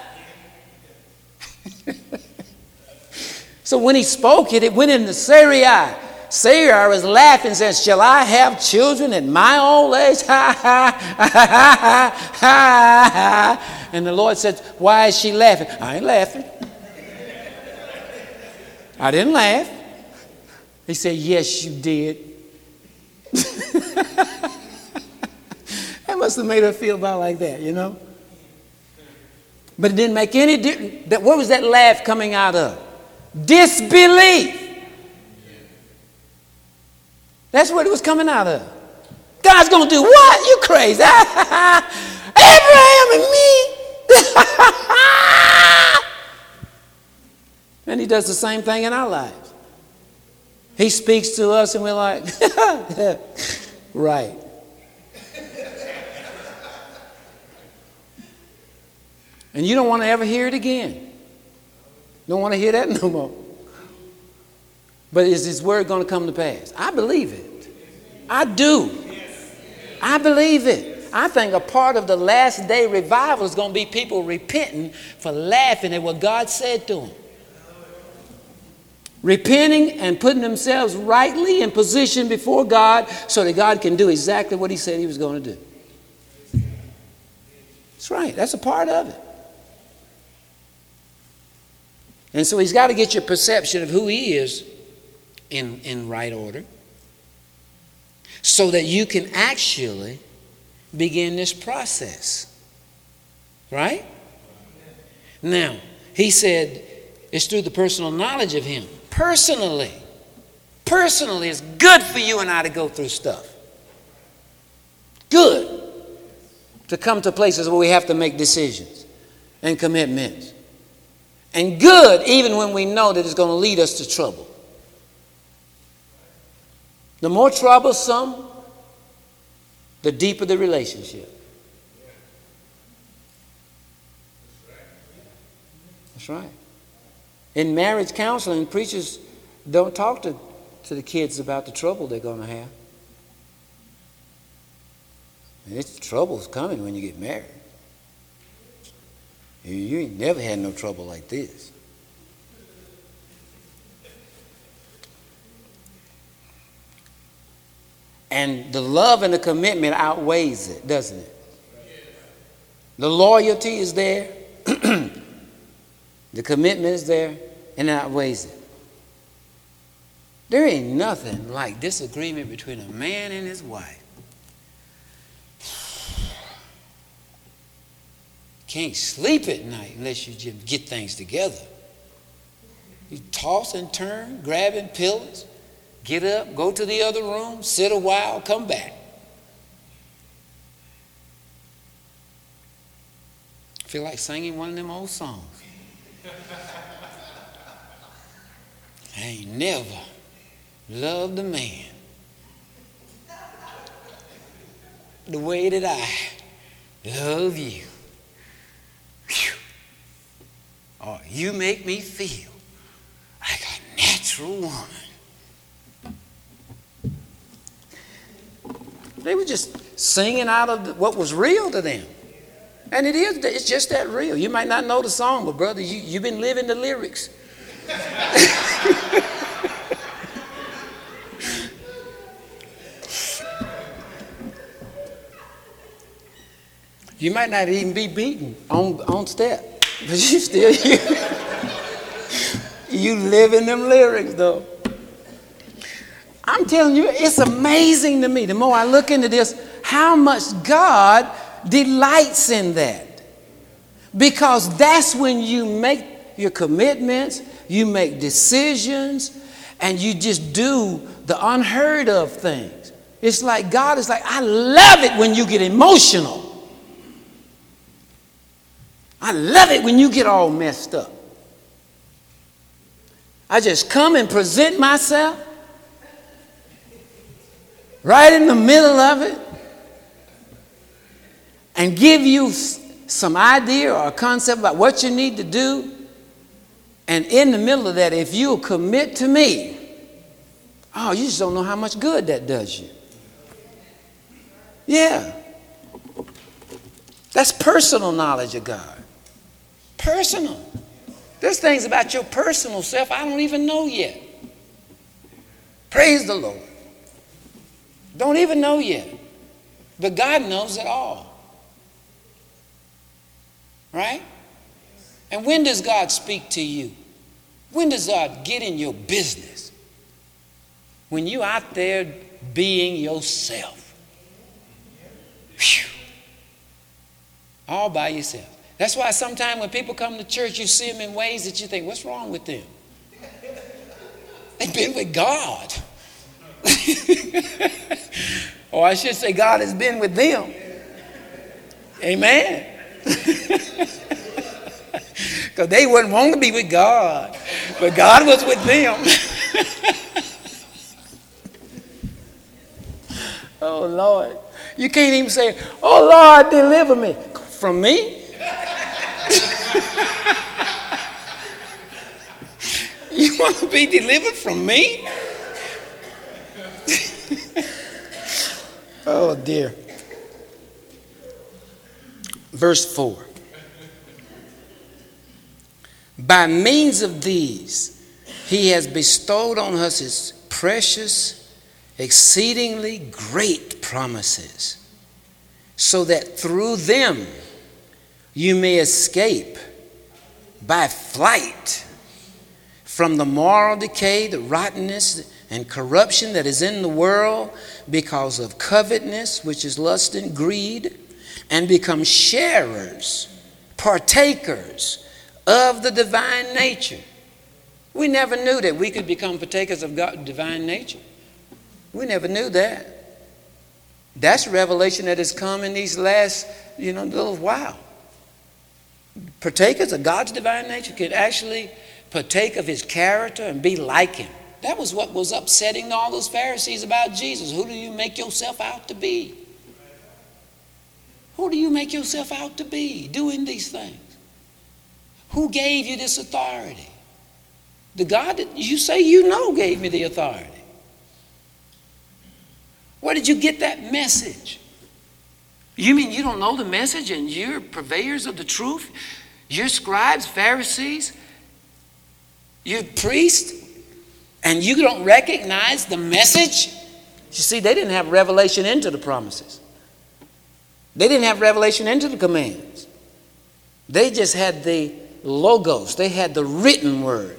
So when he spoke it, it went into Sarai. Sarai was laughing and said, shall I have children at my old age? Ha, ha, ha, ha, ha, ha. And the Lord said, why is she laughing? I ain't laughing. I didn't laugh. He said, yes, you did. That must have made her feel about like that, you know. But it didn't make any difference. What was that laugh coming out of? Disbelief. That's what it was coming out of. God's going to do what? You crazy. Abraham and me. And he does the same thing in our lives. He speaks to us and we're like, right. And you don't want to ever hear it again. Don't want to hear that no more. But is his word going to come to pass? I believe it. I do. I believe it. I think a part of the last day revival is going to be people repenting for laughing at what God said to them. Repenting and putting themselves rightly in position before God so that God can do exactly what he said he was going to do. That's right. That's a part of it. And so he's got to get your perception of who he is in right order so that you can actually begin this process. Right? Now, he said it's through the personal knowledge of him. Personally, it's good for you and I to go through stuff. Good to come to places where we have to make decisions and commitments. And good even when we know that it's going to lead us to trouble. The more troublesome, the deeper the relationship. That's right. In marriage counseling, preachers don't talk to the kids about the trouble they're going to have. And trouble's coming when you get married. You ain't never had no trouble like this. And the love and the commitment outweighs it, doesn't it? The loyalty is there. The commitment is there, and it outweighs it. There ain't nothing like disagreement between a man and his wife. Can't sleep at night unless you just get things together. You toss and turn, grabbing pillows, get up, go to the other room, sit a while, come back. I feel like singing one of them old songs. I ain't never loved a man the way that I love you. Whew. Oh, you make me feel like a natural woman. They were just singing out of what was real to them. And it's just that real. You might not know the song, but brother, you've been living the lyrics. You might not even be beaten on step, but you still you live in them lyrics though. I'm telling you, it's amazing to me. The more I look into this, how much God delights in that. Because that's when you make your commitments, you make decisions, and you just do the unheard of things. It's like God is like, I love it when you get emotional. I love it when you get all messed up. I just come and present myself right in the middle of it and give you some idea or a concept about what you need to do. And in the middle of that, if you'll commit to me, oh, you just don't know how much good that does you. Yeah. That's personal knowledge of God. Personal. There's things about your personal self I don't even know yet. Praise the Lord. Don't even know yet. But God knows it all. Right? And when does God speak to you? When does God get in your business? When you're out there being yourself. Whew. All by yourself. That's why sometimes when people come to church, you see them in ways that you think, what's wrong with them? They've been with God. Or I should say God has been with them. Amen. Because they wouldn't want to be with God. But God was with them. Oh, Lord. You can't even say, oh, Lord, deliver me. From me? You want to be delivered from me? Oh, dear. Verse 4. By means of these, he has bestowed on us his precious, exceedingly great promises, so that through them you may escape by flight from the moral decay, the rottenness, and corruption that is in the world because of covetousness, which is lust and greed, and become sharers, partakers of the divine nature. We never knew that we could become partakers of God's divine nature. We never knew that. That's revelation that has come in these last, little while. Partakers of God's divine nature could actually partake of his character and be like him. That was what was upsetting all those Pharisees about Jesus. Who do you make yourself out to be? Who do you make yourself out to be doing these things? Who gave you this authority? The God that you say you know gave me the authority. Where did you get that message? You mean you don't know the message and you're purveyors of the truth? You're scribes, Pharisees, you're priests, and you don't recognize the message? You see, they didn't have revelation into the promises. They didn't have revelation into the commands. They just had the logos. They had the written word.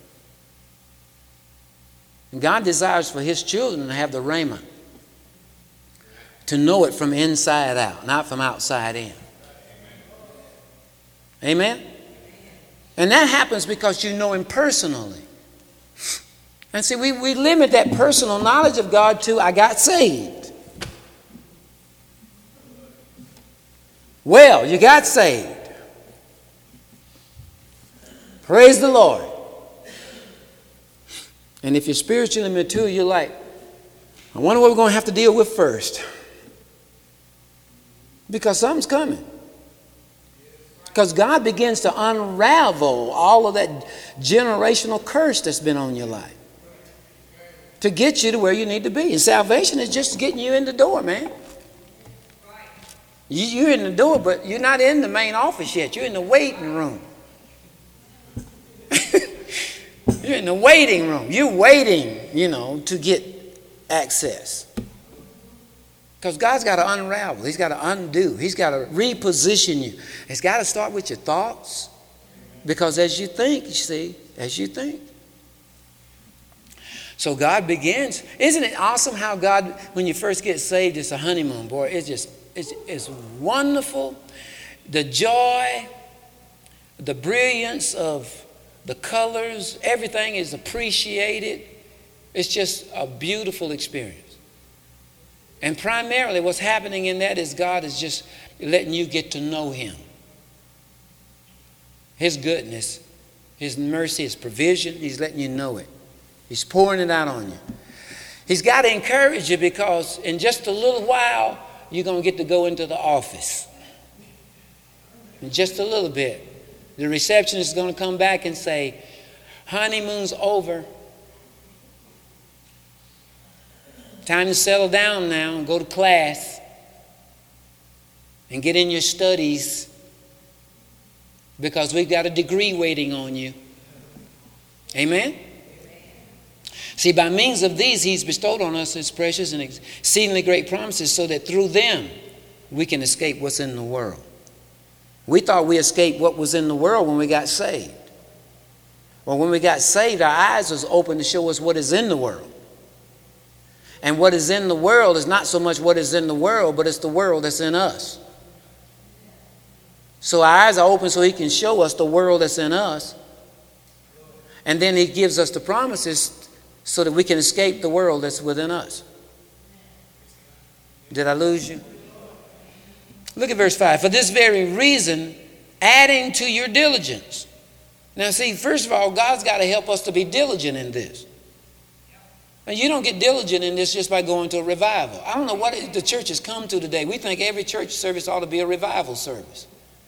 And God desires for his children to have the rhema, to know it from inside out, not from outside in. Amen? And that happens because you know him personally. And see, we limit that personal knowledge of God to, I got saved. Well, you got saved. Praise the Lord. And if you're spiritually mature, you're like, I wonder what we're going to have to deal with first. Because something's coming. Because God begins to unravel all of that generational curse that's been on your life to get you to where you need to be. And salvation is just getting you in the door, man. You're in the door, but you're not in the main office yet. You're in the waiting room. You're in the waiting room. You're waiting, to get access. Because God's got to unravel. He's got to undo. He's got to reposition you. It's got to start with your thoughts. Because as you think, as you think. So God begins. Isn't it awesome how God, when you first get saved, it's a honeymoon, boy. It's wonderful. The joy the brilliance of the colors, everything is appreciated. It's just a beautiful experience. And primarily what's happening in that is God is just letting you get to know him. His goodness, his mercy, his provision, he's letting you know it. He's pouring it out on you. He's got to encourage you because in just a little while, you're going to get to go into the office. In just a little bit. The receptionist is going to come back and say, honeymoon's over. Time to settle down now and go to class and get in your studies because we've got a degree waiting on you. Amen? See, by means of these, he's bestowed on us his precious and exceedingly great promises so that through them we can escape what's in the world. We thought we escaped what was in the world when we got saved. Well, when we got saved, our eyes was open to show us what is in the world. And what is in the world is not so much what is in the world, but it's the world that's in us. So our eyes are open so he can show us the world that's in us. And then he gives us the promises so that we can escape the world that's within us. Did I lose you? Look at verse 5. For this very reason, adding to your diligence. Now see, first of all, God's got to help us to be diligent in this. And you don't get diligent in this just by going to a revival. I don't know what the church has come to today. We think every church service ought to be a revival service.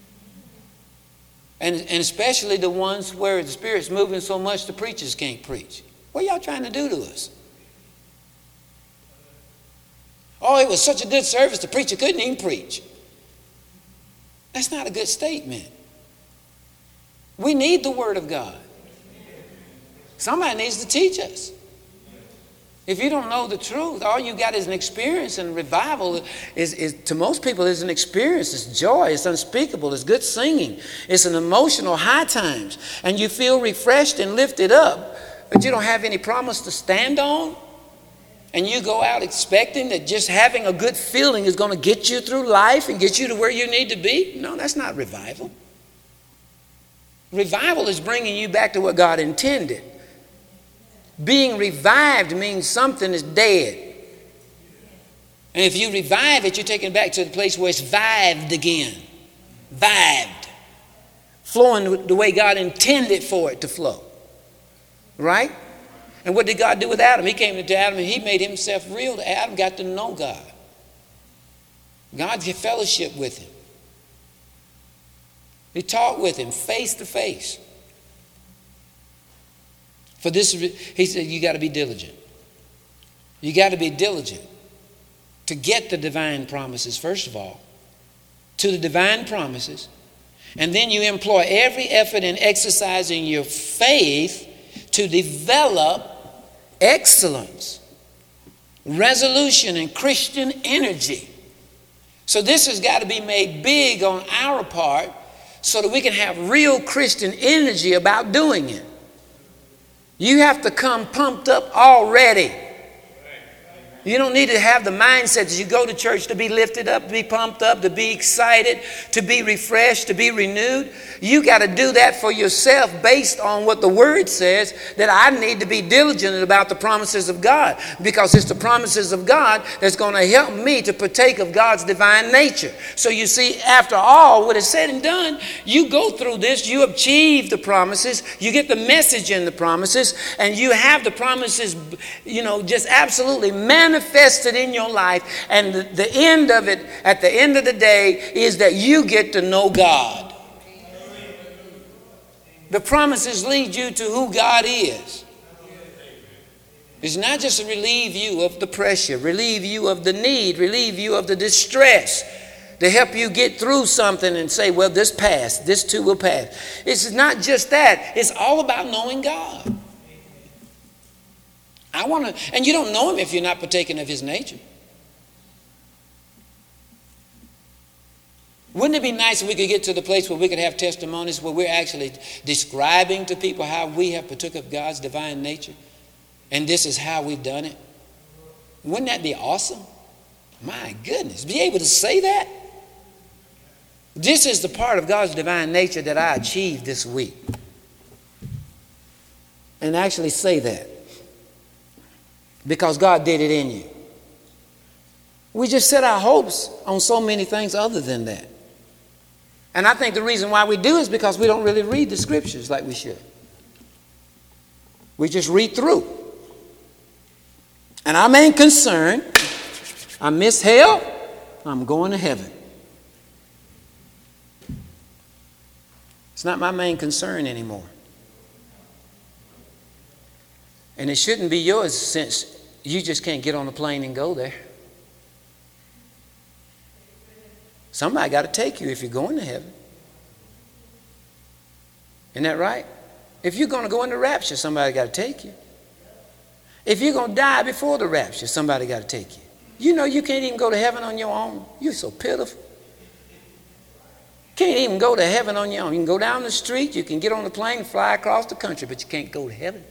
And especially the ones where the Spirit's moving so much the preachers can't preach. What are y'all trying to do to us? Oh, it was such a good service, the preacher couldn't even preach. That's not a good statement. We need the Word of God. Somebody needs to teach us. If you don't know the truth, all you got is an experience, and revival is to most people is an experience. It's joy. It's unspeakable. It's good singing. It's an emotional high times. And you feel refreshed and lifted up, but you don't have any promise to stand on. And you go out expecting that just having a good feeling is going to get you through life and get you to where you need to be. No, that's not revival. Revival is bringing you back to what God intended. Being revived means something is dead. And if you revive it, you're taken back to the place where it's vived again. Vived. Flowing the way God intended for it to flow. Right? And what did God do with Adam? He came to Adam and he made himself real. Adam got to know God. God had fellowship with him. He talked with him face to face. For this, he said, you got to be diligent. You got to be diligent to get the divine promises, first of all, to the divine promises. And then you employ every effort in exercising your faith to develop excellence, resolution, and Christian energy. So this has got to be made big on our part so that we can have real Christian energy about doing it. You have to come pumped up already. You don't need to have the mindset that you go to church to be lifted up, to be pumped up, to be excited, to be refreshed, to be renewed. You got to do that for yourself based on what the Word says, that I need to be diligent about the promises of God, because it's the promises of God that's going to help me to partake of God's divine nature. So you see, after all what is said and done, you go through this, you achieve the promises, you get the message in the promises, and you have the promises, just absolutely manifested in your life, and the end of it, at the end of the day, is that you get to know God. The promises lead you to who God is. It's not just to relieve you of the pressure, relieve you of the need, relieve you of the distress, to help you get through something and say, well, this passed, this too will pass. It's not just that. It's all about knowing God. And you don't know him if you're not partaking of his nature. Wouldn't it be nice if we could get to the place where we could have testimonies where we're actually describing to people how we have partook of God's divine nature, and this is how we've done it? Wouldn't that be awesome? My goodness, be able to say that? This is the part of God's divine nature that I achieved this week. And actually say that. Because God did it in you. We just set our hopes on so many things other than that. And I think the reason why we do is because we don't really read the scriptures like we should. We just read through. And our main concern, I miss hell, I'm going to heaven. It's not my main concern anymore. And it shouldn't be yours since you just can't get on a plane and go there. Somebody got to take you if you're going to heaven. Isn't that right? If you're going to go in the rapture, somebody got to take you. If you're going to die before the rapture, somebody got to take you. You know you can't even go to heaven on your own. You're so pitiful. Can't even go to heaven on your own. You can go down the street, you can get on the plane and fly across the country, but you can't go to heaven.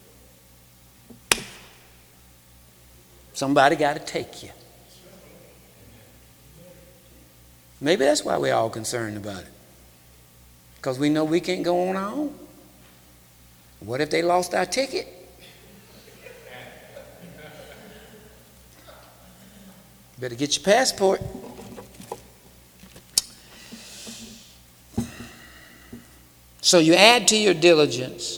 Somebody got to take you. Maybe that's why we're all concerned about it. Because we know we can't go on our own. What if they lost our ticket? Better get your passport. So you add to your diligence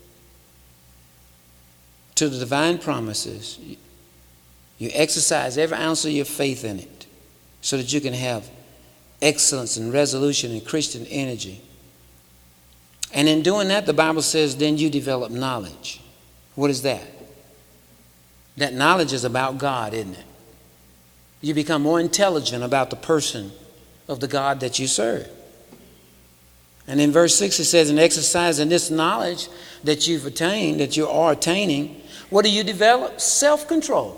to the divine promises. You exercise every ounce of your faith in it so that you can have excellence and resolution and Christian energy. And in doing that, the Bible says, then you develop knowledge. What is that? That knowledge is about God, isn't it? You become more intelligent about the person of the God that you serve. And in verse 6 it says, in exercising this knowledge that you've attained, that you are attaining, what do you develop? Self-control.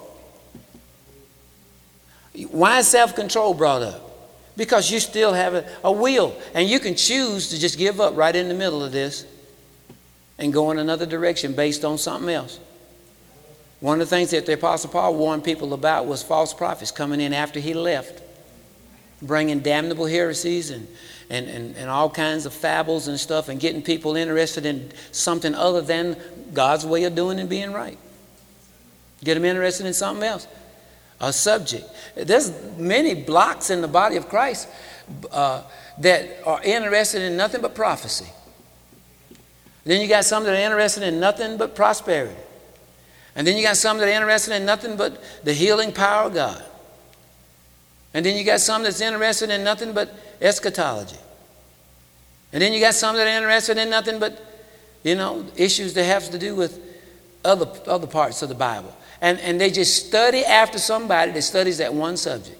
Why is self-control brought up? Because you still have a will, and you can choose to just give up right in the middle of this and go in another direction based on something else. One of the things that the Apostle Paul warned people about was false prophets coming in after he left, bringing damnable heresies and all kinds of fables and stuff, and getting people interested in something other than God's way of doing and being right. Get them interested in something else. A subject. There's many blocks in the body of Christ that are interested in nothing but prophecy. Then you got some that are interested in nothing but prosperity. And then you got some that are interested in nothing but the healing power of God. And then you got some that's interested in nothing but eschatology. And then you got some that are interested in nothing but, issues that have to do with other parts of the Bible. And they just study after somebody that studies that one subject.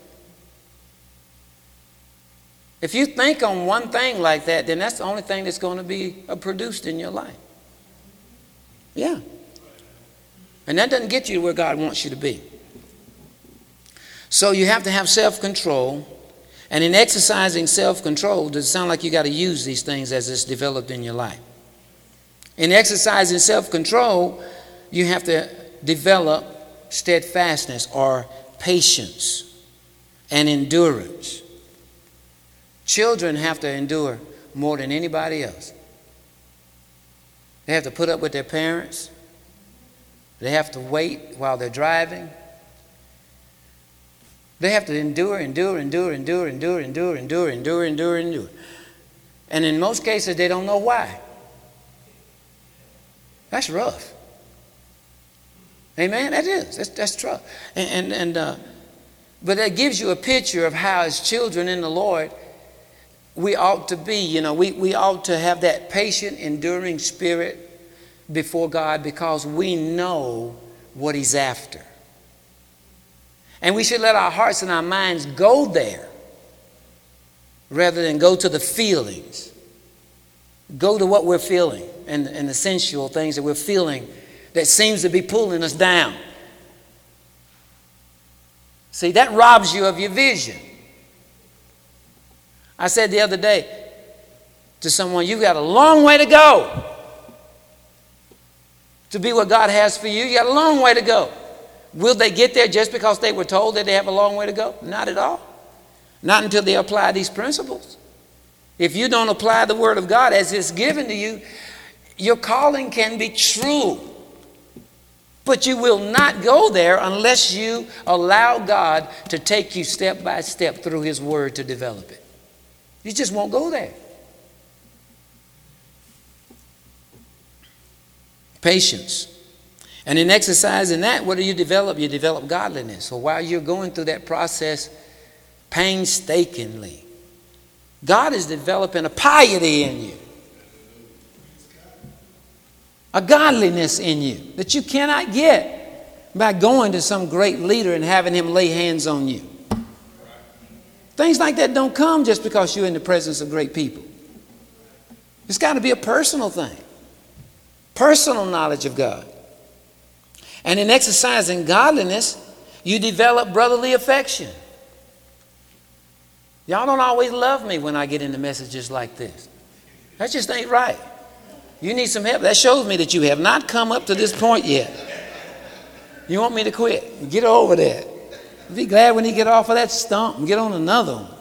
If you think on one thing like that, then that's the only thing that's going to be produced in your life. Yeah. And that doesn't get you to where God wants you to be. So you have to have self-control. And in exercising self-control, does it sound like you got to use these things as it's developed in your life? In exercising self-control, you have to develop steadfastness or patience and endurance. Children have to endure more than anybody else. They have to put up with their parents. They have to wait while they're driving. They have to endure. And in most cases, they don't know why. That's rough. Amen? That is. That's rough. But that gives you a picture of how, as children in the Lord, we ought to be. We ought to have that patient, enduring spirit before God because we know what He's after. And we should let our hearts and our minds go there rather than go to the feelings. Go to what we're feeling and the sensual things that we're feeling that seems to be pulling us down. See, that robs you of your vision. I said the other day to someone, you've got a long way to go to be what God has for you. You got a long way to go. Will they get there just because they were told that they have a long way to go? Not at all. Not until they apply these principles. If you don't apply the word of God as it's given to you, your calling can be true. But you will not go there unless you allow God to take you step by step through his word to develop it. You just won't go there. Patience. And in exercising that, what do you develop? You develop godliness. So while you're going through that process painstakingly, God is developing a piety in you, a godliness in you that you cannot get by going to some great leader and having him lay hands on you. Things like that don't come just because you're in the presence of great people. It's got to be a personal thing. Personal knowledge of God. And in exercising godliness, you develop brotherly affection. Y'all don't always love me when I get into messages like this. That just ain't right. You need some help. That shows me that you have not come up to this point yet. You want me to quit? Get over that. Be glad when you get off of that stump and get on another one.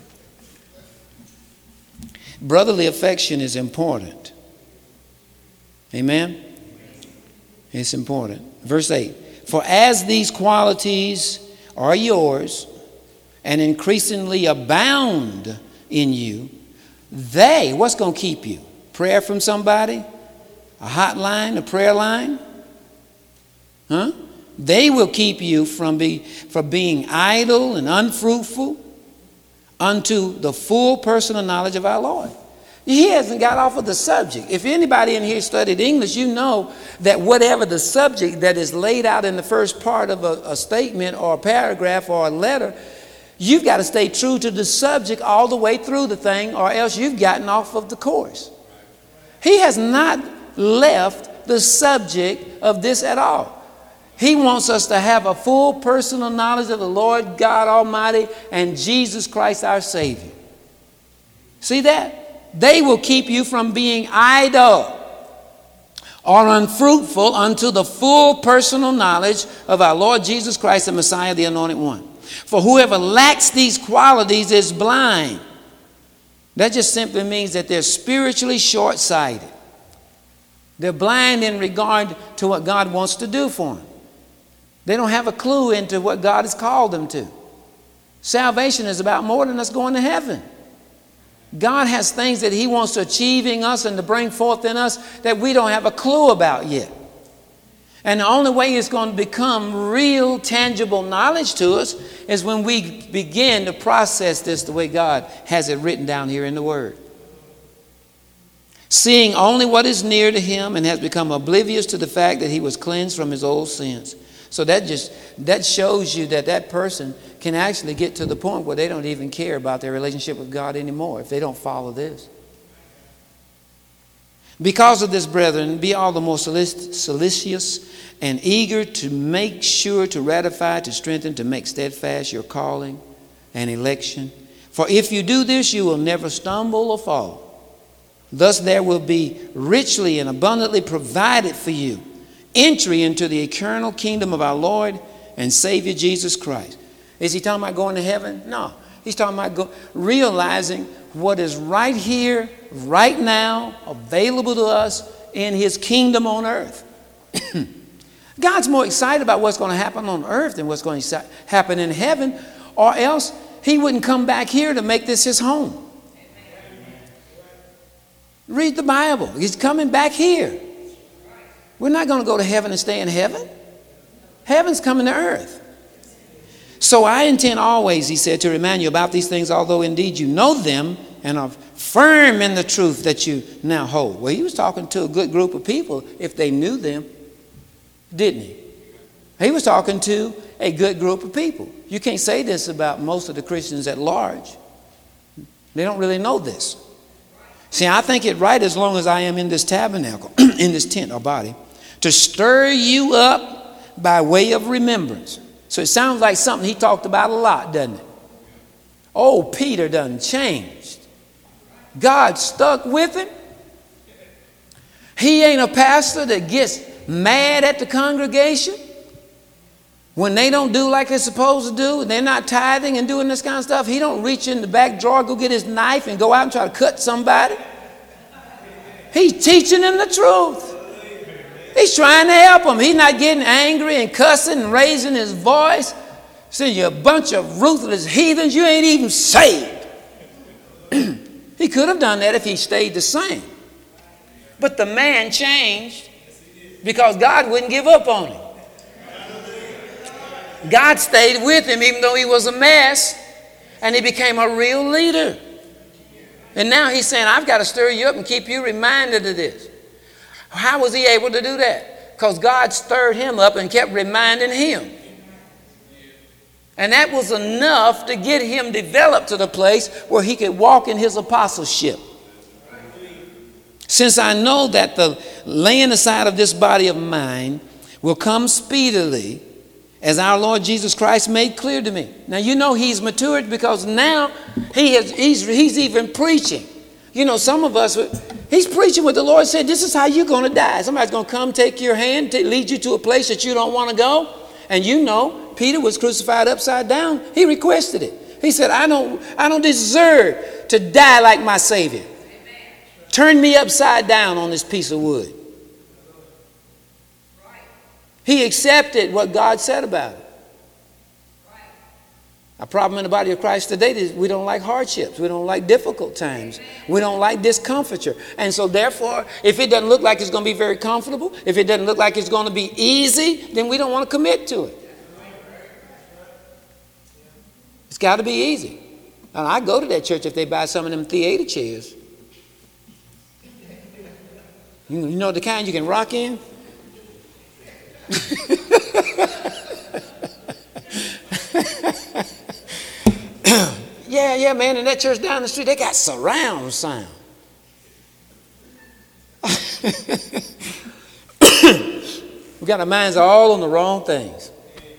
Brotherly affection is important. Amen? It's important. Verse 8. For as these qualities are yours and increasingly abound in you, what's going to keep you? Prayer from somebody? A hotline? A prayer line? Huh? They will keep you from being idle and unfruitful unto the full personal knowledge of our Lord. He hasn't got off of the subject. If anybody in here studied English, you know that whatever the subject that is laid out in the first part of a statement or a paragraph or a letter, you've got to stay true to the subject all the way through the thing, or else you've gotten off of the course. He has not left the subject of this at all. He wants us to have a full personal knowledge of the Lord God Almighty and Jesus Christ our Savior. See that? They will keep you from being idle or unfruitful unto the full personal knowledge of our Lord Jesus Christ, the Messiah, the Anointed One. For whoever lacks these qualities is blind. That just simply means that they're spiritually short-sighted. They're blind in regard to what God wants to do for them. They don't have a clue into what God has called them to. Salvation is about more than us going to heaven. God has things that he wants to achieve in us and to bring forth in us that we don't have a clue about yet. And the only way it's going to become real, tangible knowledge to us is when we begin to process this the way God has it written down here in the Word. Seeing only what is near to him and has become oblivious to the fact that he was cleansed from his old sins. So that shows you that person can actually get to the point where they don't even care about their relationship with God anymore if they don't follow this. Because of this, brethren, be all the more solicitous and eager to make sure, to ratify, to strengthen, to make steadfast your calling and election. For if you do this, you will never stumble or fall. Thus there will be richly and abundantly provided for you entry into the eternal kingdom of our Lord and Savior Jesus Christ. Is he talking about going to heaven? No. He's talking about realizing what is right here, right now, available to us in his kingdom on earth. God's more excited about what's going to happen on earth than what's going to happen in heaven, or else he wouldn't come back here to make this his home. Read the Bible. He's coming back here. We're not going to go to heaven and stay in heaven. Heaven's coming to earth. So I intend always, he said, to remind you about these things, although indeed you know them and are firm in the truth that you now hold. Well, he was talking to a good group of people if they knew them, didn't he? He was talking to a good group of people. You can't say this about most of the Christians at large. They don't really know this. See, I think it right, as long as I am in this tabernacle, in this tent or body, to stir you up by way of remembrance. So it sounds like something he talked about a lot, doesn't it? Oh, Peter done changed. God stuck with him. He ain't a pastor that gets mad at the congregation When they don't do like they're supposed to do, and they're not tithing and doing this kind of stuff, he don't reach in the back drawer, go get his knife and go out and try to cut somebody. He's teaching them the truth. He's trying to help them. He's not getting angry and cussing and raising his voice. Saying, you're a bunch of ruthless heathens. You ain't even saved. He could have done that if he stayed the same. But the man changed because God wouldn't give up on him. God stayed with him even though he was a mess. And he became a real leader. And now he's saying, I've got to stir you up and keep you reminded of this. How was he able to do that? Because God stirred him up and kept reminding him. And that was enough to get him developed to the place where he could walk in his apostleship. Since I know that the laying aside of this body of mine will come speedily, as our Lord Jesus Christ made clear to me. Now, you know he's matured because now he's even preaching. You know, some of us, he's preaching what the Lord said, this is how you're going to die. Somebody's going to come take your hand, lead you to a place that you don't want to go. And you know, Peter was crucified upside down. He requested it. He said, I don't deserve to die like my Savior. Turn me upside down on this piece of wood. He accepted what God said about it. Our problem in the body of Christ today is we don't like hardships. We don't like difficult times. We don't like discomfiture. And so therefore, if it doesn't look like it's going to be very comfortable, if it doesn't look like it's going to be easy, then we don't want to commit to it. It's got to be easy. And I go to that church if they buy some of them theater chairs. You know the kind you can rock in? Yeah, man, in that church down the street, they got surround sound. We got our minds all on the wrong things.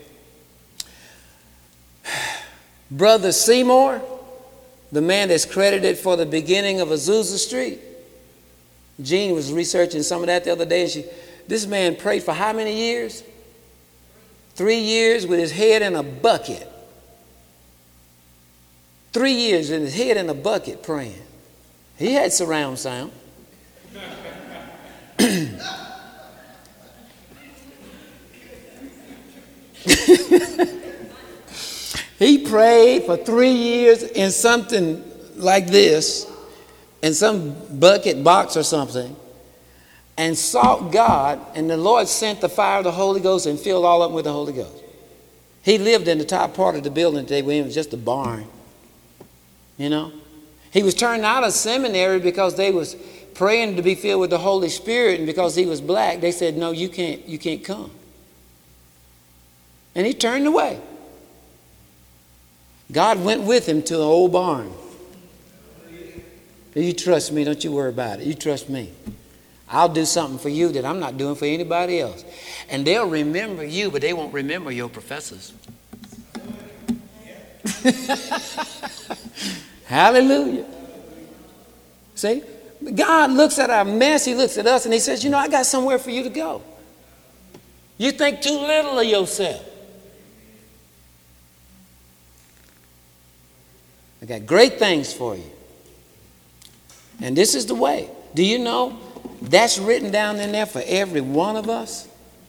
Brother Seymour, the man that's credited for the beginning of Azusa Street. Jean was researching some of that the other day, and this man prayed for how many years? 3 years with his head in a bucket. 3 years with his head in a bucket praying. He had surround sound. He prayed for 3 years in something like this, in some bucket box or something, and sought God, and the Lord sent the fire of the Holy Ghost and filled all of them with the Holy Ghost. He lived in the top part of the building today where it was just a barn. You know? He was turned out of seminary because they was praying to be filled with the Holy Spirit, and because he was black, they said, no, you can't come. And he turned away. God went with him to an old barn. You trust me, don't you worry about it. You trust me. I'll do something for you that I'm not doing for anybody else. And they'll remember you, but they won't remember your professors. Hallelujah. See? God looks at our mess, he looks at us, and he says, you know, I got somewhere for you to go. You think too little of yourself. I got great things for you. And this is the way. Do you know that's written down in there for every one of us?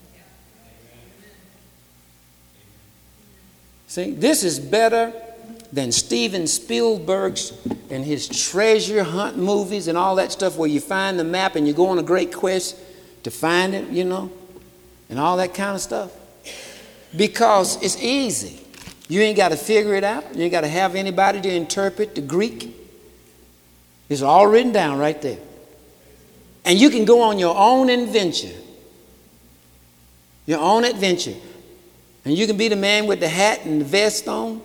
See, this is better than Steven Spielberg's and his treasure hunt movies and all that stuff where you find the map and you go on a great quest to find it, you know, and all that kind of stuff. Because it's easy. You ain't got to figure it out. You ain't got to have anybody to interpret the Greek. It's all written down right there. And you can go on your own adventure. Your own adventure. And you can be the man with the hat and the vest on.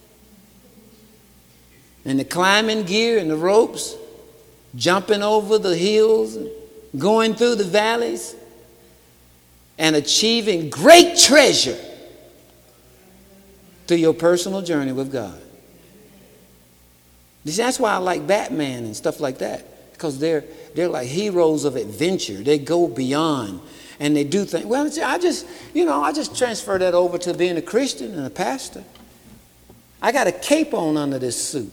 And the climbing gear and the ropes. Jumping over the hills. And going through the valleys. And achieving great treasure through your personal journey with God. That's why I like Batman and stuff like that. Because they're like heroes of adventure. They go beyond. and they do things. Well, I just transfer that over to being a Christian and a pastor. I got a cape on under this suit.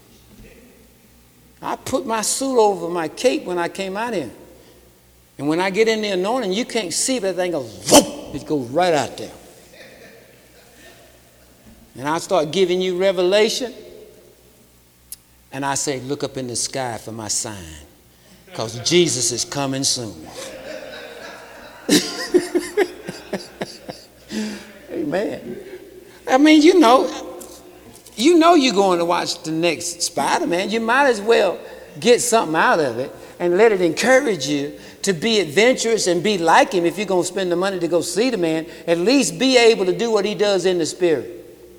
I put my suit over my cape when I came out here. And when I get in the anointing, you can't see, but that thing goes, whoop, it goes right out there. And I start giving you revelation. And I say, look up in the sky for my sign, because Jesus is coming soon. Amen. I mean, you know you're going to watch the next Spider-Man. You might as well get something out of it and let it encourage you to be adventurous and be like him. If you're going to spend the money to go see the man, at least be able to do what he does in the spirit.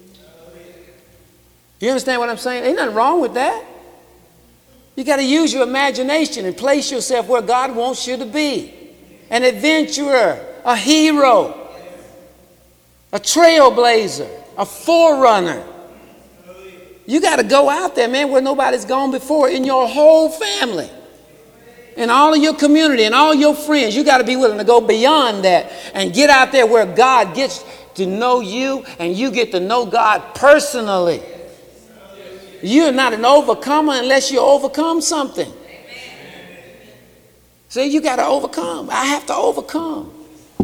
You understand what I'm saying? Ain't nothing wrong with that. You got to use your imagination and place yourself where God wants you to be. An adventurer, a hero, a trailblazer, a forerunner. You got to go out there, man, where nobody's gone before in your whole family. In all of your community and all your friends. You got to be willing to go beyond that and get out there where God gets to know you and you get to know God personally. You're not an overcomer unless you overcome something. See, you got to overcome. I have to overcome.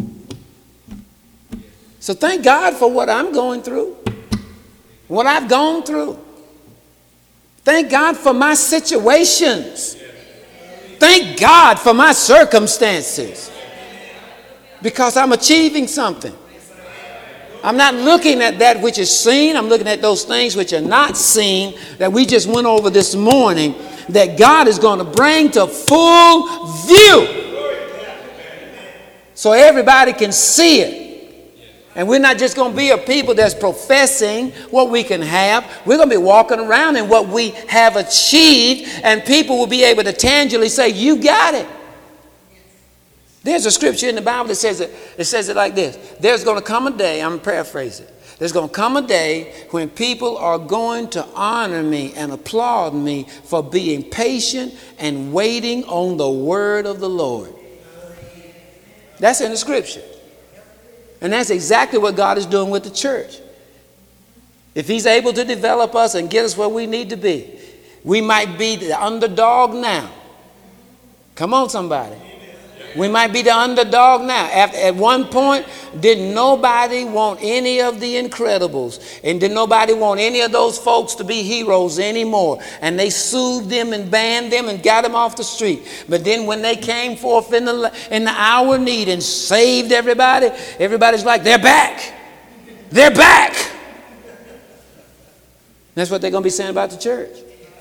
So thank God for what I'm going through, what I've gone through. Thank God for my situations. Thank God for my circumstances, because I'm achieving something. I'm not looking at that which is seen. I'm looking at those things which are not seen that we just went over this morning, that God is going to bring to full view so everybody can see it. And we're not just going to be a people that's professing what we can have. We're going to be walking around in what we have achieved, and people will be able to tangibly say, you got it. There's a scripture in the Bible that says it like this. There's going to come a day, I'm paraphrasing. There's going to come a day when people are going to honor me and applaud me for being patient and waiting on the word of the Lord. That's in the scripture. And that's exactly what God is doing with the church. If he's able to develop us and get us where we need to be, we might be the underdog now. Come on, somebody. We might be the underdog now. At one point, did nobody want any of the Incredibles, and did nobody want any of those folks to be heroes anymore. And they sued them and banned them and got them off the street. But then when they came forth in the hour of need and saved everybody, everybody's like, they're back. They're back. That's what they're going to be saying about the church.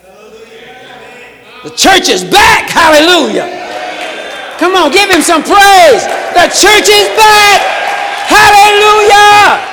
The church is back. Hallelujah. Come on, give him some praise. The church is back. Hallelujah.